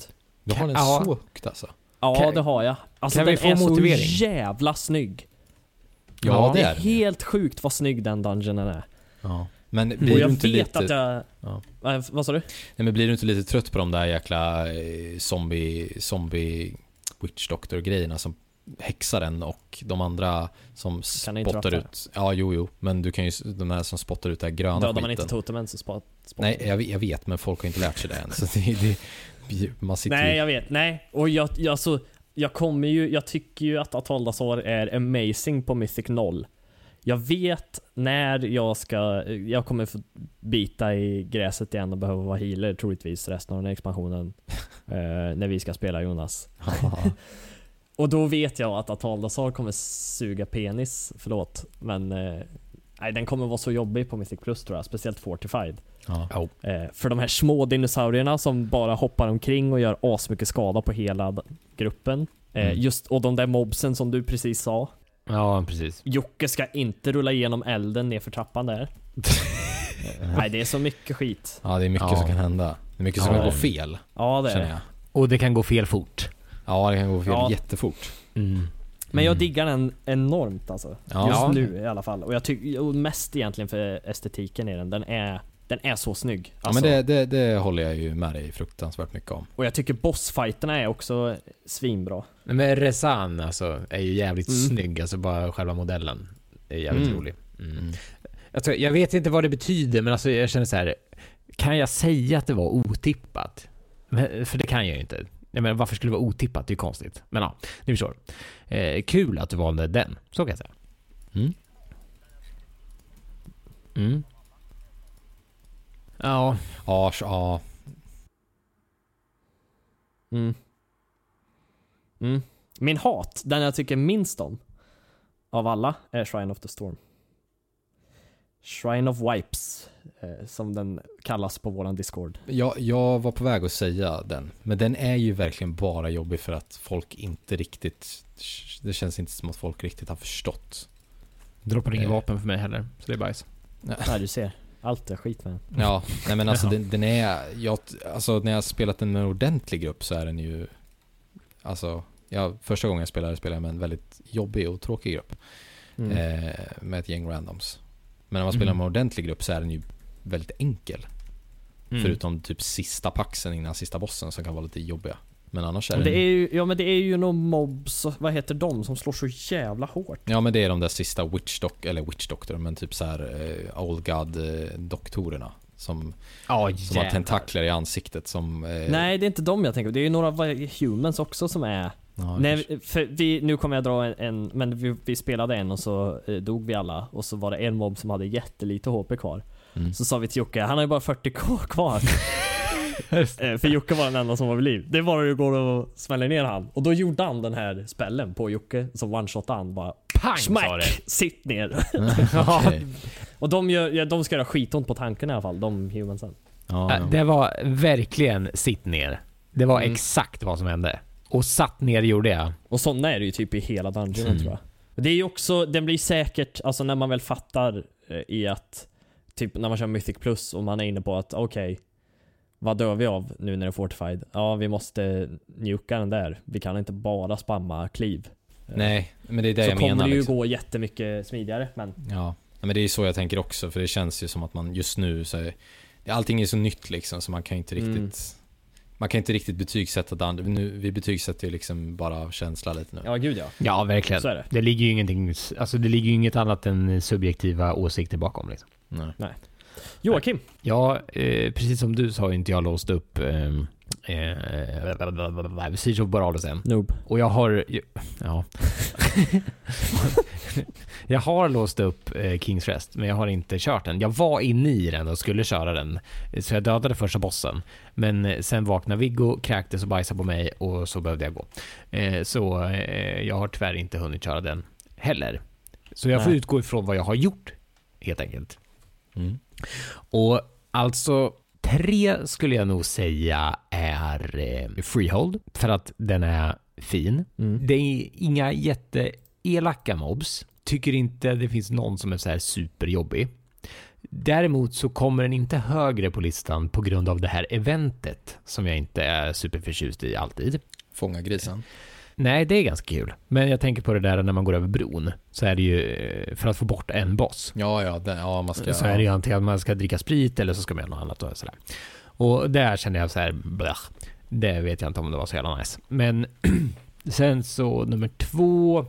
Du har den Ja. så högt alltså. Ja, Kan- det har jag. Alltså kan vi den få är så motivering? jävla snygg. Ja, Ja, det Det är är den. helt sjukt vad snygg den dungeonen är. Ja. Men Och blir du jag inte vet lite... att jag... Ja. Äh, vad sa du? Nej, men blir du inte lite trött på de där jäkla eh, zombie, zombie witch doctor grejerna som häxar den och de andra som Kan inte spottar röra. ut... Ja, jo, jo. Men du kan ju... De här som spottar ut det här gröna Dödar man skiten. inte totemen så spot, spot. Nej, jag, jag vet, men folk har inte lärt sig det än. Så det, det, man sitter Nej, ju... jag vet. Nej. Och jag, jag, så, jag kommer ju... Jag tycker ju att Ataldazar är amazing på Mythic noll. Jag vet när jag ska... Jag kommer få bita i gräset igen och behöva vara healer troligtvis resten av den här expansionen. eh, när vi ska spela, Jonas. Och då vet jag att Ataldazar kommer suga penis. Förlåt. Men... Eh, nej, den kommer vara så jobbig på Mythic Plus tror jag. Speciellt Fortified. Ja. Eh, för de här små dinosaurierna som bara hoppar omkring och gör asmycket skada på hela d- gruppen. Eh, Mm. Just, och de där mobsen som du precis sa. Ja, precis. Jocke ska inte rulla igenom elden ner för trappan där. eh, nej, det är så mycket skit. Ja, det är mycket Ja. som kan hända. Det är mycket som Ja. kan gå fel, Ja, det är känner det. jag. Och det kan gå fel fort. Ja, det kan gå fel Ja. jättefort. Mm. Men jag Mm. diggar den enormt alltså. Ja. Just Ja. nu i alla fall. Och jag tycker och mest egentligen för estetiken i den. Den är, den är så snygg. Ja, Alltså. men det, det, det håller jag ju med dig fruktansvärt mycket om. Och jag tycker bossfighterna är också svinbra. Nej, men Rezan alltså är ju jävligt Mm. snygg, alltså bara själva modellen är jävligt Mm. rolig. Mm. Mm. Alltså, jag vet inte vad det betyder, men alltså jag känner så här: kan jag säga att det var otippat? Men, för det kan jag ju inte. Nej, men varför skulle det vara otippat? Det är ju konstigt. Men ja, ni förstår. Eh, kul att du valde den, så kan jag säga. Mm. Mm. Ja, Ja, så- ja. Mm. Mm. Min hat, den jag tycker minst om av alla, är Shrine of the Storm. Shrine of Wipes, eh, som den kallas på våran Discord. Jag, jag var på väg att säga den. Men den är ju verkligen bara jobbig för att folk inte riktigt... Det känns inte som att folk riktigt har förstått. droppar inga Eh. vapen för mig heller, så det är bajs. Nej, du ser. Allt är skit med den. Ja, nej men alltså den, den är... Jag, alltså när jag har spelat den med en ordentlig grupp så är den ju... Alltså, jag, första gången jag spelade spelade jag med en väldigt jobbig och tråkig grupp. Mm. Eh, med ett gäng randoms. Men när man spelar med en ordentlig grupp så är den ju väldigt enkel. Mm. Förutom typ sista paxen innan sista bossen som kan vara lite jobbiga. Men annars är Men det... det är ju, ja men det är ju någon mobs, vad heter de, som slår så jävla hårt. Ja, men det är de där sista witch doc eller witch doctor, men typ så här eh, old god eh, doktorerna som, Ja, som har tentakler i ansiktet som... Eh, Nej, det är inte de jag tänker på. Det är ju några va- humans också som är... ja, Nej, för vi, nu kommer jag dra en, en men vi, vi spelade en och så eh, dog vi alla. Och så var det en mobb som hade jättelite H P kvar. Mm. Så sa vi till Jocke, han har ju bara fyrtio K kvar. Eh, för Jocke var den enda som var vid liv. Det var det ju går och smäller ner han. Och då gjorde han den här spellen på Jocke. Så one-shotade han bara. Pang, sa Smack! det. Sitt ner. Okej. Och de, gör, ja, de ska göra skitont på tanken i alla fall. De humansen. Ja, Äh, ja. Det var verkligen sitt ner. Det var Mm. exakt vad som hände. Och satt ner gjorde jag. Och sådana är det ju typ i hela dungeonen Mm. tror jag. Men det är ju också, den blir säkert, alltså när man väl fattar eh, i att typ när man kör Mythic Plus och man är inne på att okej, okay, vad dör vi av nu när det är Fortified? Ja, vi måste njuka den där. Vi kan inte bara spamma kliv. Nej, men det är det Så jag kommer menar det ju liksom. gå jättemycket smidigare, men Ja, men det är ju så jag tänker också, för det känns ju som att man just nu så är, allting är så nytt liksom, så man kan inte riktigt Mm. man kan inte riktigt betygsätta det andra. Nu, vi betygsätter ju liksom bara känsla lite nu. ja gud ja. Ja, verkligen. Så är det. Det ligger ju ingenting, alltså det ligger ju inget annat än subjektiva åsikter bakom liksom. Nej. Joakim. Ja, eh, precis som du så har inte jag låst upp eh, eh, Siege of Borealis än. Noob. Och jag har ja. Jag har låst upp eh, King's Rest, men jag har inte kört den. Jag var inne i den och skulle köra den, så jag dödade första bossen. Men eh, sen vaknade Viggo, kräktes och bajsade på mig och så behövde jag gå. Eh, så eh, jag har tyvärr inte hunnit köra den heller. Så jag får Nej. utgå ifrån vad jag har gjort, helt enkelt. Mm. Och alltså tre skulle jag nog säga är eh, Freehold, för att den är fin. Mm. Det är inga jätteelaka mobs. Tycker inte det finns någon som är så här superjobbig. Däremot så kommer den inte högre på listan på grund av det här eventet som jag inte är superförtjust i alltid. Fånga grisen. Nej, det är ganska kul. Men jag tänker på det där när man går över bron, så är det ju för att få bort en boss. Ja, ja, det, ja man ska... Så är det ju antingen att man ska dricka sprit eller så ska man göra något annat och sådär. Och där kände jag så här, blech, det vet jag inte om det var så jävla nice. Men sen så nummer två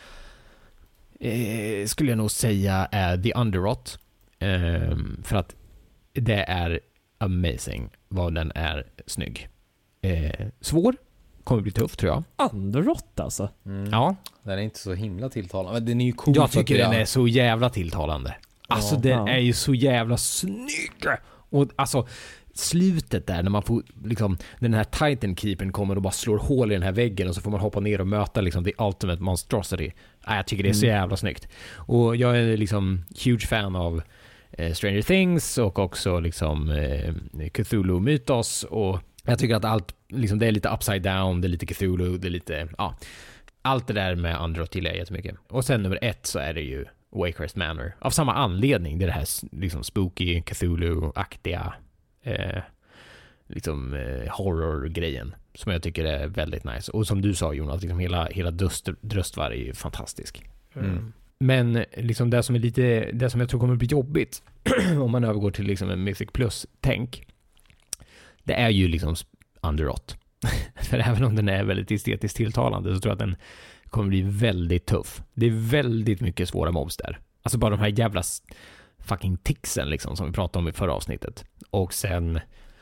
eh, skulle jag nog säga är The Underrot. Eh, för att det är amazing vad den är snygg. Eh, svår. Kommer bli tufft tror jag. Underrot alltså. Mm. Ja. Den är inte så himla tilltalande. Men den är ju cool. Jag tycker den jag... är så jävla tilltalande. Alltså ja, den ja. är ju så jävla snygg. Och alltså slutet där när man får liksom den här Titan Keepern kommer och bara slår hål i den här väggen och så får man hoppa ner och möta liksom the ultimate monstrosity. Ja, jag tycker det är så jävla snyggt. Och jag är liksom huge fan av eh, Stranger Things och också liksom eh, Cthulhu Mythos, och jag tycker att allt liksom det är lite upside down, det är lite Cthulhu, det är lite ja, allt det där med Underrot gillar jag jättemycket. Och sen nummer ett så är det ju Wakehurst Manor. Av samma anledning, det är det här liksom spooky, Cthulhu-aktiga eh, liksom eh, horror-grejen som jag tycker är väldigt nice. Och som du sa Jonas, liksom hela, hela döst, Dröstvar är ju fantastisk. Mm. Men liksom det som är lite, det som jag tror kommer bli jobbigt om man övergår till liksom en Mythic Plus-tänk, det är ju liksom Underrot. För även om den är väldigt estetiskt tilltalande så tror jag att den kommer bli väldigt tuff. Det är väldigt mycket svåra mobs där. Alltså bara de här jävla fucking tixen liksom som vi pratade om i förra avsnittet. Och sen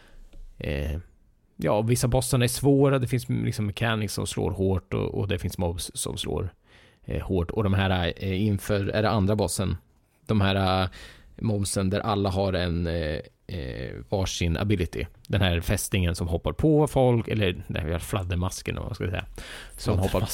eh, ja, vissa bossarna är svåra. Det finns liksom mechanics som slår hårt och, och det finns mobs som slår eh, hårt. Och de här eh, inför, är det andra bossen, de här eh, mobsen där alla har en eh, eh, varsin ability. Den här fästingen som hoppar på folk, eller den här fladdermasken om man ska säga. Som hoppar,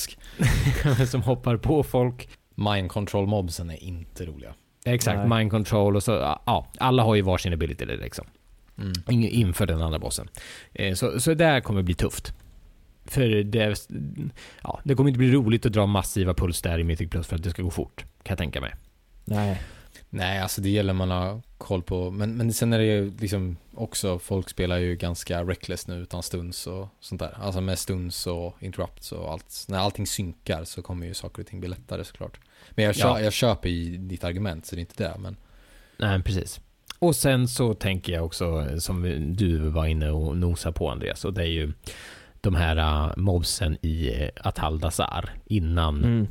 som hoppar på folk. Mind control mobsen är inte roliga. Exakt, nej. Mind control och så, ja, alla har ju varsin ability liksom. Mm. Inför den andra bossen. Eh, så, så det där kommer bli tufft. För det, ja, det kommer inte bli roligt att dra massiva puls där i Mythic Plus för att det ska gå fort, kan jag tänka mig. Nej. Nej, alltså det gäller man har koll på. Men, men sen är det ju liksom också, folk spelar ju ganska reckless nu utan stunds och sånt där. Alltså med stunds och interrupts och allt. När allting synkar så kommer ju saker och ting bli lättare såklart. Men jag, ja. jag köper i ditt argument så det är inte det. Men... Nej, precis. Och sen så tänker jag också, som du var inne och nosade på Andreas, och det är ju de här uh, mobsen i uh, Ataldazar innan... Mm.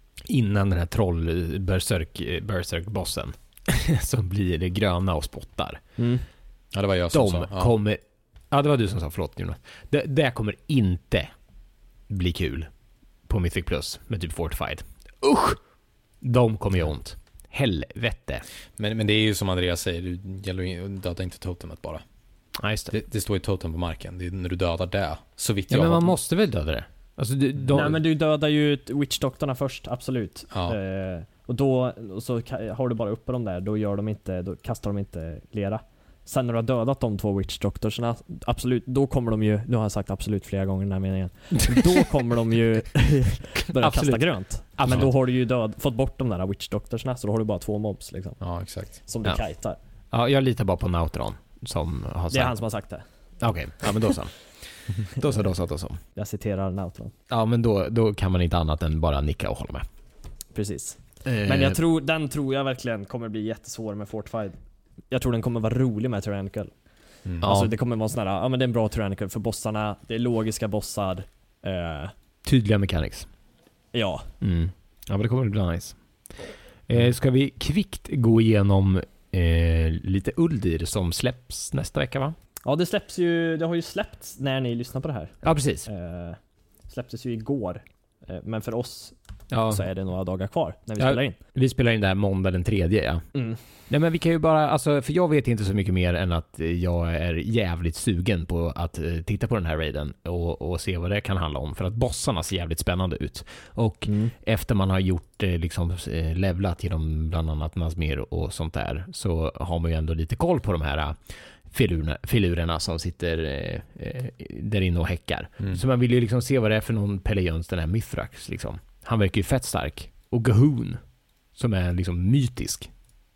innan den här troll berserk, berserk-bossen som blir det gröna och spottar. Mm. Ja, det var jag som De sa. Ja. kommer, ja, det var du som sa, förlåt Jonas. Det, det kommer inte bli kul på Mythic Plus med typ Fortified. Usch! De kommer ju ont. Helvete. Men, men det är ju som Andreas säger, du gäller ju döda inte totemet bara. Ja, just det. Det, det står ju totem på marken. Det är när du dödar det. Så vitt ja, jag men man har... måste väl döda det? Alltså, du, de... Nej, men du dödar ju Witch-doktorna först, absolut. Ja. Eh, och då och så har du bara uppe dem där, då gör de inte, då kastar de inte lera. Sen när du har dödat de två Witch-doktorserna, absolut, då kommer de ju, nu har jag sagt absolut flera gånger den här meningen, då kommer de ju börja kasta grönt. Absolut. Men då har du ju död, fått bort de där Witch-doktorserna, så då har du bara två mobs liksom. Ja, exakt. Som du ja. kajtar. Ja, jag litar bara på Nautron som har sagt. Det är han som har sagt det. Okej, okay. Ja men då så. Då så, då så, då så. Jag citerar Nautron. Ja, men då, då kan man inte annat än bara nicka och hålla med. Precis. Eh. Men jag tror, den tror jag verkligen kommer bli jättesvår med Fortified. Jag tror den kommer vara rolig med Tyrannical. Mm. Alltså ja. det kommer vara sån här, ja men det är en bra Tyrannical för bossarna, det är logiska bossar. Eh. Tydliga mechanics. Ja. Mm. Ja, men det kommer bli nice. Eh, ska vi kvickt gå igenom eh, lite Uldir som släpps nästa vecka, va? Ja, det släpps ju, det har ju släppts när ni lyssnar på det här. Ja, precis. Eh, släpptes ju igår. Eh, men för oss ja. så är det några dagar kvar när vi ja, spelar in. Vi spelar in det här måndag den tredje, ja. Mm. Nej, men vi kan ju bara, alltså, för jag vet inte så mycket mer än att jag är jävligt sugen på att uh, titta på den här raiden och, och se vad det kan handla om. För att bossarna ser jävligt spännande ut. Och mm. efter man har gjort uh, liksom uh, levlat genom bland annat Nazmir och sånt där, så har man ju ändå lite koll på de här uh, filurerna, filurerna som sitter eh, eh, där inne och häckar. Mm. Så man vill ju liksom se vad det är för någon Pelle Jöns, den här Mithrax liksom. Han verkar ju fett stark. Och Gahoon, som är liksom mytisk.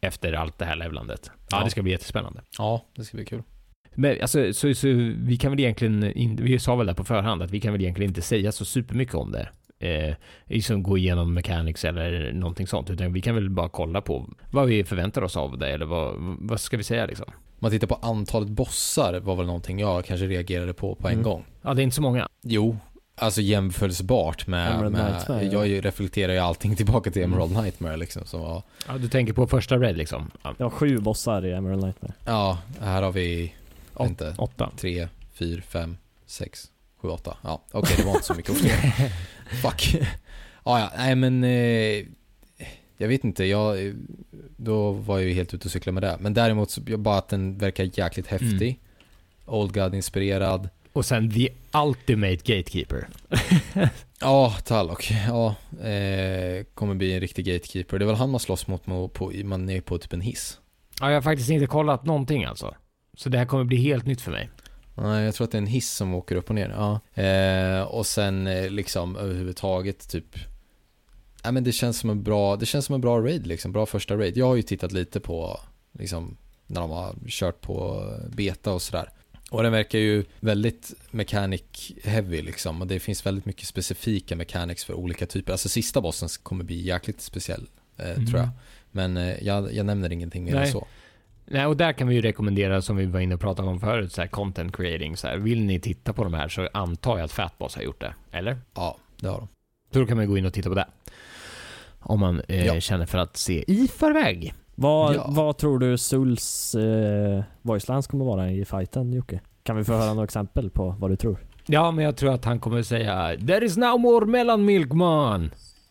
efter allt det här levlandet. Ja, Ja. det ska bli jättespännande. Ja, det ska bli kul. Men alltså, så, så vi kan väl egentligen, in, vi sa väl där på förhand att vi kan väl egentligen inte säga så supermycket om det. Eh, liksom gå igenom mechanics eller någonting sånt, utan vi kan väl bara kolla på vad vi förväntar oss av det, eller vad, vad ska vi säga liksom. Om man tittar på antalet bossar var väl någonting jag kanske reagerade på på en Mm. gång. Ja, det är inte så många. Jo, alltså jämförelsebart med, Emerald med Nightmare, ja. jag reflekterar ju allting tillbaka till Emerald Nightmare liksom, som var, Ja, du tänker på första Red liksom. Ja, Jag har sju bossar i Emerald Nightmare. ja, här har vi Åt- inte, åtta. tre, fyra, fem, sex, sju, åtta. Ja, okej, okay, det var inte så mycket fler. Fuck. Ja, ja, nej men eh, jag vet inte, jag då var jag ju helt ute och cykla med det. Men däremot så jag bara att den verkar jäkligt häftig. Mm. Old God-inspirerad. Och sen The Ultimate Gatekeeper. Ja, Talok. Ja, eh, kommer bli en riktig gatekeeper. Det är väl han man slåss mot på, på, man är på typ en hiss. Ja, jag har faktiskt inte kollat någonting alltså. Så det här kommer bli helt nytt för mig. Nej, jag tror att det är en hiss som åker upp och ner. Ja. Eh, och sen eh, liksom överhuvudtaget typ ja, men det känns som en bra det känns som en bra raid liksom, bra första raid. Jag har ju tittat lite på liksom när de har kört på beta och sådär. Och den verkar ju väldigt mechanic heavy liksom, och det finns väldigt mycket specifika mechanics för olika typer. Alltså sista bossen kommer bli jäkligt speciell eh, Mm. tror jag. Men eh, jag, jag nämner ingenting mer Nej. än så. Nej, och där kan vi ju rekommendera, som vi var inne och pratade om förut, så här content creating. Så här. Vill ni titta på de här så antar jag att Fatboss har gjort det, eller? Ja, det har de. Så då kan man gå in och titta på det. Om man eh, Ja. känner för att se i förväg. Vad, Ja. vad tror du Suls eh, voicelines kommer vara i fighten, Jocke? Kan vi få höra några exempel på vad du tror? Ja, men jag tror att han kommer säga There is now more melon milk, man.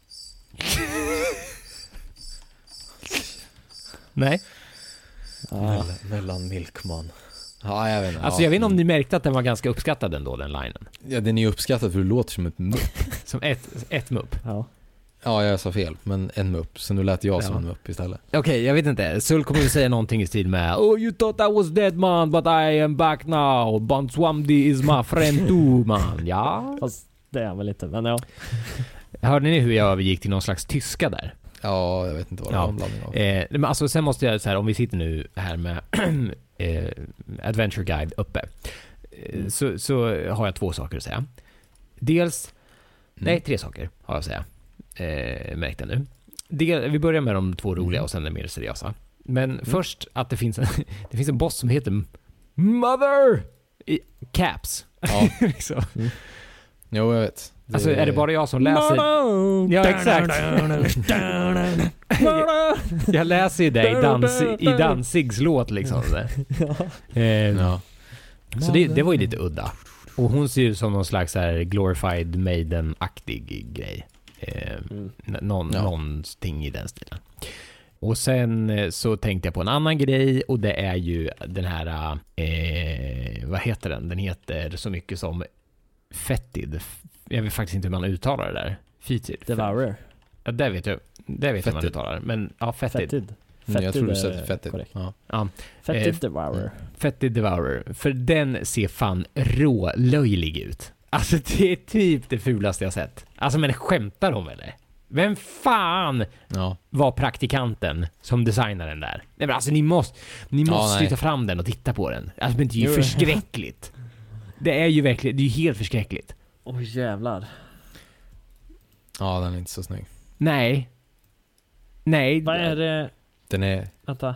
Nej. Ah. Mellan Milkman. Ja, jag vet inte. Alltså ja. jag vet inte om ni märkte att den var ganska uppskattad ändå, den linen. Ja, den är ju uppskattad för du låter som ett mupp. Som ett, ett mupp. Ja. Ja, jag sa fel, men en mupp. Så nu lät jag som Ja. en mupp istället. Okej, okay, jag vet inte. Sul kommer att säga någonting i stil med Oh, you thought I was dead, man, but I am back now. Bonswamdi is my friend too, man. Ja. Fast det är han väl inte, men ja. Hörde ni hur jag övergick till någon slags tyska där? Ja, jag vet inte vad det Ja. var en blandning av. Eh, men alltså sen måste jag så här, om vi sitter nu här med eh, Adventure Guide uppe, eh, så, så har jag två saker att säga. Dels, nej, tre saker har jag att säga. Eh, märkte nu. Del, vi börjar med de två roliga och sen det mer seriösa. Men Mm. först att det finns en, det finns en boss som heter Mother i caps. Ja. liksom. Jo, jag vet. Det... Alltså är det bara jag som läser? Ja, exakt. Jag läser ju det i, dans, i Danzigs låt liksom. Eh, Ja. Så det, det var ju lite udda. Och hon ser ju som någon slags så här glorified maiden-aktig grej. Eh, Mm. n- någon, Ja. Någonting i den stilen. Och sen eh, så tänkte jag på en annan grej, och det är ju den här eh, vad heter den? Den heter så mycket som Fetid. Jag vet faktiskt inte hur man uttalar det där. Fetid. Devourer. Ja, det vet jag. Det vet jag hur man Fetid. uttalar. Men ja, Fetid. Fetid. Mm, jag tror du är säger fettigt. korrekt. Ja. Ja. Fetid Eh, Devourer. Fetid Devourer. För den ser fan rålöjlig ut. Alltså det är typ det fulaste jag sett. Alltså men skämtar de eller? Vem fan Ja. var praktikanten som designade den där? Nej men alltså ni måste ni Ja, måste nej. ju ta fram den och titta på den. Alltså men det är ju Jo. förskräckligt. Det är ju verkligen, det är ju helt förskräckligt. Oj oh, jävlar. Ja, den är inte så snygg. Nej. Nej. Vad är det? Den är... Vänta.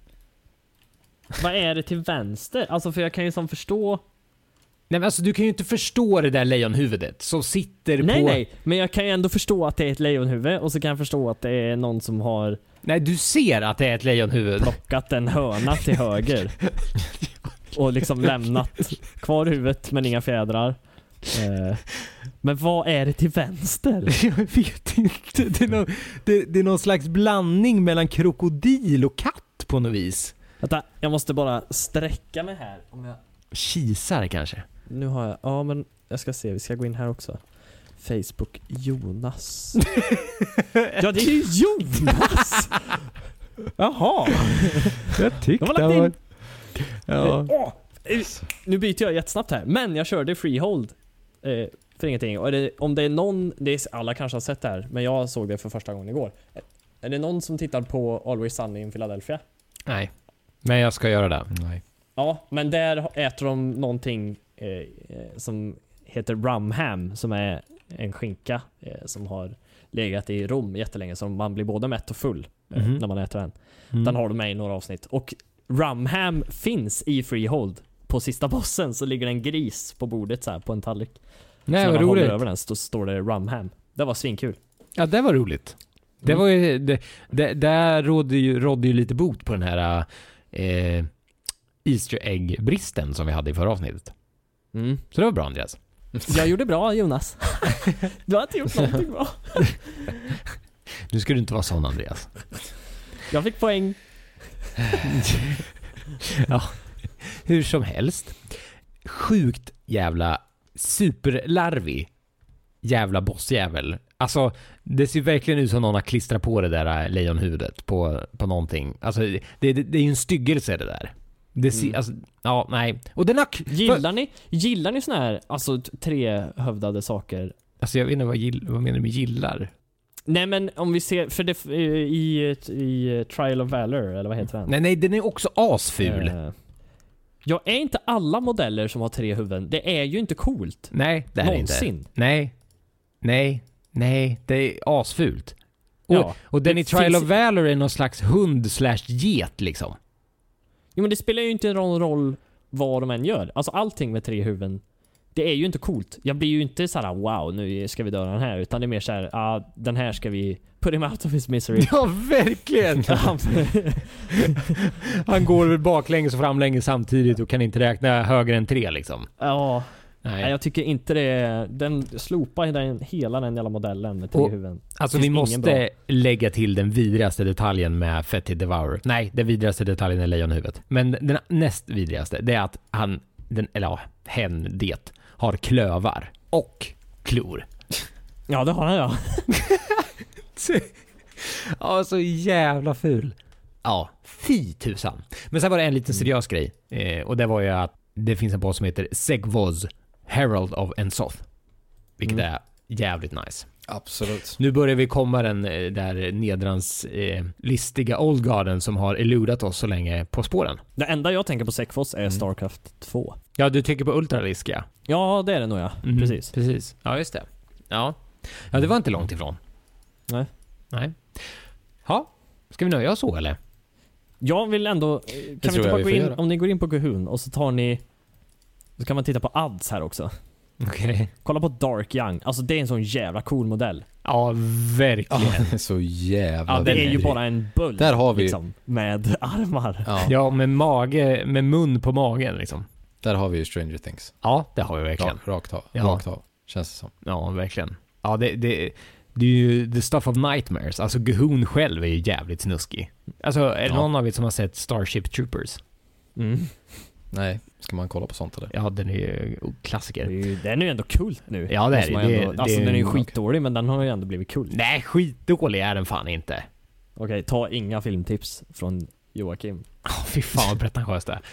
Vad är det till vänster? Alltså för jag kan ju som förstå. Nej men alltså du kan ju inte förstå det där lejonhuvudet som sitter Nej på... nej, men jag kan ju ändå förstå att det är ett lejonhuvud, och så kan jag förstå att det är någon som har Nej, du ser att det är ett lejonhuvud. plockat en höna till höger och liksom lämnat kvar huvudet men inga fjädrar. Eh, men vad är det till vänster? Jag vet inte. Det är, någon, det, det är någon slags blandning mellan krokodil och katt på något vis. Vänta, jag måste bara sträcka mig här om jag... Kisar kanske. Nu har jag, ja men jag ska se, vi ska gå in här också. Facebook Jonas. Ja, det är ju Jonas! Jaha. Jag tyckte De har lagt in... Ja. Åh, nu byter jag jättesnabbt här, men jag körde Freehold eh, för ingenting. Och det, om det är någon, det är, alla kanske har sett det här, men jag såg det för första gången igår. Är det någon som tittar på Always Sunny in Philadelphia? Nej, men jag ska göra det. Nej. Ja, men där äter de någonting eh, som heter rumham, som är en skinka eh, som har legat i Rom jättelänge, så man blir både mätt och full eh, Mhm. när man äter den. Mm. Den har de med i några avsnitt. Och rumham finns i Freehold. På sista bossen så ligger en gris på bordet så här på en tallrik. Nej, så vad när man håller roligt. över den så står det rumham. Det var svinkul. Ja, det var roligt. Det Mm. var ju, det, det, där rådde ju, rådde ju lite bot på den här eh, Easter egg-bristen som vi hade i förra avsnittet. Mm. Så det var bra, Andreas. Jag gjorde bra, Jonas. Du har inte gjort någonting bra. Nu ska du inte vara sån, Andreas. Jag fick poäng. Ja, hur som helst. Sjukt jävla superlarvig jävla bossjävel. Alltså, det ser verkligen ut som någon har klistrat på det där lejonhuvudet på, på någonting. Alltså, det, det, det är ju en styggelse det där. Det ser, Mm. alltså, ja, nej. Och den har... Gillar ni, gillar ni såna här alltså t- trehövdade saker? Alltså, jag vet inte vad, gill, vad menar du med gillar? Nej, men om vi ser för det i, i Trial of Valor, eller vad heter den? Nej, nej, den är också asful. Uh, ja, är inte alla modeller som har tre huvuden? Det är ju inte coolt. Nej, det är Någonsin. inte. Nej. Nej. Nej, det är asfult. Och, Ja, och den det i Trial finns- of Valor är någon slags hund slash get liksom. Jo, men det spelar ju inte någon roll vad de än gör. Alltså allting med tre huvuden, det är ju inte coolt. Jag blir ju inte så här: wow, nu ska vi döda den här. Utan det är mer så här: ah, den här ska vi put him out of his misery. Ja, verkligen! Han går väl baklänges och framlänges samtidigt och kan inte räkna högre än tre liksom. Ja. Nej. Nej, jag tycker inte det. Den slopar den, hela den jävla modellen med tre Och- huvuden. Alltså Finns vi ingen måste bra. lägga till den vidrigaste detaljen med Fetty Devour. Nej, den vidrigaste detaljen är lejonhuvudet. Men den näst vidrigaste, det är att han, den, eller ja, hen, det, har klövar och klor. Ja, det har han, ja. Ja, så jävla ful. Ja, fy tusan. Men sen var det en liten seriös grej. Eh, och det var ju att det finns en boss som heter Segvoz, Herald of Ensoth. Vilket Mm. är jävligt nice. Absolut. Nu börjar vi komma den eh, där nedrans eh, listiga Old Garden som har eludat oss så länge på spåren. Det enda jag tänker på Sekfos är Starcraft två. Ja, du tänker på Ultralisk, ja. Ja, det är det nog, ja. Mhm, Precis. Precis. Ja, just det. Ja. Ja, det var inte långt ifrån. Nej. Nej. Ja, ska vi nöja oss så eller? Jag vill ändå... Kan vi tror inte jag bara vi gå får in... göra. Om ni går in på Gahun och så tar ni... Så kan man titta på ads här också. Okej. Kolla på Dark Young. Alltså det är en sån jävla cool modell. Ja, verkligen. Ja, det är så jävla Ja, det är ju vidrig. bara en böld. Där har vi- liksom, med armar. Ja, Ja, med mage, med mun på magen liksom. där har vi ju Stranger Things. Ja, det har vi verkligen. Rakt, rakt av. Ja. Rakt av. Känns det som. Ja, verkligen. Ja, det, det, det är ju the stuff of nightmares. Alltså, Gahun själv är ju jävligt snuskig. Alltså, är det Ja. någon av er som har sett Starship Troopers? Mm. Nej, ska man kolla på sånt eller? Ja, den är ju Det är klassiker. ju, den är ju ändå kul nu. Ja, det är Måste det. man Det- ändå, det alltså är den är ju en- skitdålig, men den har ju ändå blivit kul. Nej, skitdålig är den fan inte. Okej, ta inga filmtips från Joakim. Oh, fy fan vad pretentiöst det är.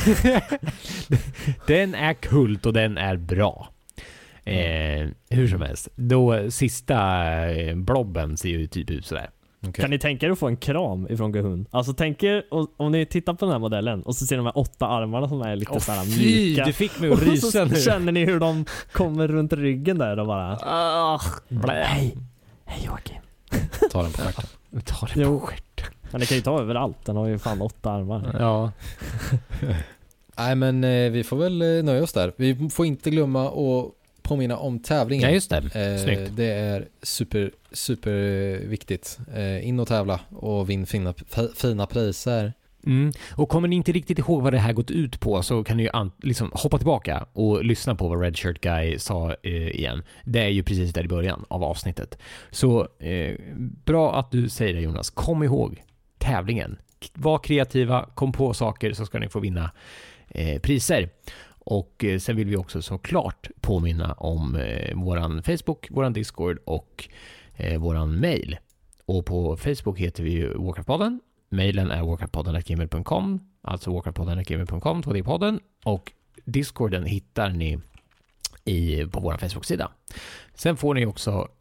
Den är kult och den är bra. Eh, hur som helst. Då sista eh, blobben ser ju typ ut sådär. Okej. Kan ni tänka er att få en kram ifrån Gahun? Alltså tänk er, och- om ni tittar på den här modellen och så ser de här åtta armarna som är lite Åh, såhär fy, mjuka. du fick mig att Och rysa så nu. känner ni hur de kommer runt ryggen där och bara... Hej, hej Joakim. Ta den på stjärten. Ta det Jo. på stjärten. Men det kan ju ta överallt, den har ju fan åtta armar. Ja. Nej men eh, vi får väl eh, nöja oss där. Vi får inte glömma att påminna om tävlingen. Ja, just det. Eh, Snyggt. det är super, super eh, viktigt. Eh, in och tävla och vinn fina, f- fina priser. Mm. Och kommer ni inte riktigt ihåg vad det här gått ut på så kan ni ju an- liksom hoppa tillbaka och lyssna på vad Red Shirt Guy sa eh, igen. Det är ju precis där i början av avsnittet. Så eh, bra att du säger det, Jonas. Kom ihåg tävlingen. Var kreativa, kom på saker så ska ni få vinna eh, priser. Och eh, sen vill vi också såklart påminna om eh, våran Facebook, våran Discord och eh, våran mail. Och på Facebook heter vi ju Warcraftpodden. Mailen är warcraftpodden at gmail dot com, alltså warcraftpodden at gmail dot com, två D-podden. Och Discorden hittar ni i, på vår Facebook-sida. Sen får ni också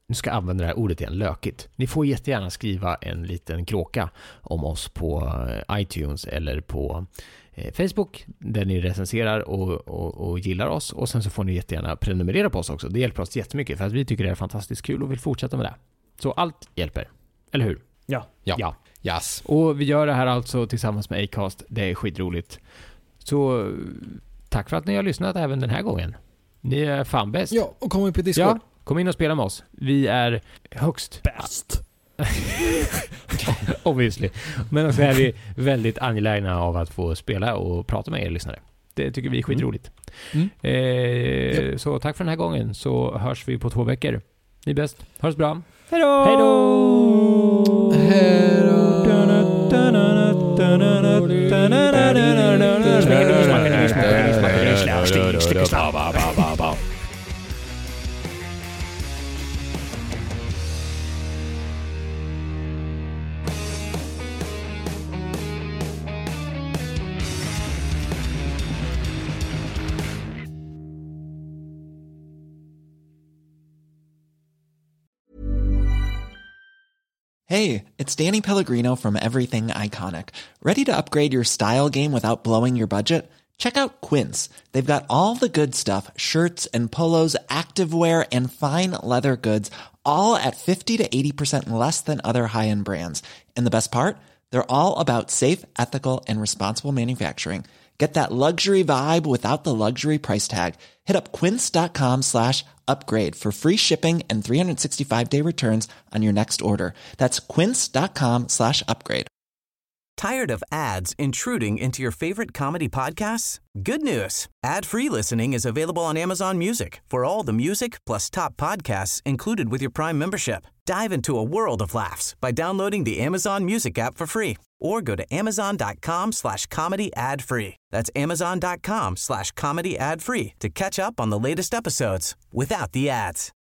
nu ska jag använda det här ordet igen, lökigt. Ni får jättegärna skriva en liten kråka om oss på iTunes eller på eh, Facebook där ni recenserar och, och, och gillar oss. Och sen så får ni jättegärna prenumerera på oss också. Det hjälper oss jättemycket för att vi tycker det är fantastiskt kul och vill fortsätta med det. Så allt hjälper, eller hur? Ja. Ja. ja. Yes. Och vi gör det här alltså tillsammans med Acast. Det är skitroligt. Så tack för att ni har lyssnat även den här gången. Ni är fan bäst. Ja, och kom in på Discord. Ja, kom in och spela med oss. Vi är högst Bäst. Obviously. Men också är vi väldigt angelägna av att få spela och prata med er lyssnare. Det tycker vi är skitroligt. Mm. Eh, yep. Så tack för den här gången. Så hörs vi på två veckor. Ni är bäst. Hörs bra. Hej då! Hej då! Hej då! Hey, it's Danny Pellegrino from Everything Iconic. Ready to upgrade your style game without blowing your budget? Check out Quince. They've got all the good stuff, shirts and polos, activewear, and fine leather goods, all at fifty to eighty percent less than other high-end brands. And the best part? They're all about safe, ethical, and responsible manufacturing. Get that luxury vibe without the luxury price tag. Hit up quince.com slash upgrade for free shipping and three sixty-five day returns on your next order. That's quince.com slash upgrade. Tired of ads intruding into your favorite comedy podcasts? Good news. Ad-free listening is available on Amazon Music for all the music plus top podcasts included with your Prime membership. Dive into a world of laughs by downloading the Amazon Music app for free or go to amazon.com slash comedy ad free. That's amazon.com slash comedy ad free to catch up on the latest episodes without the ads.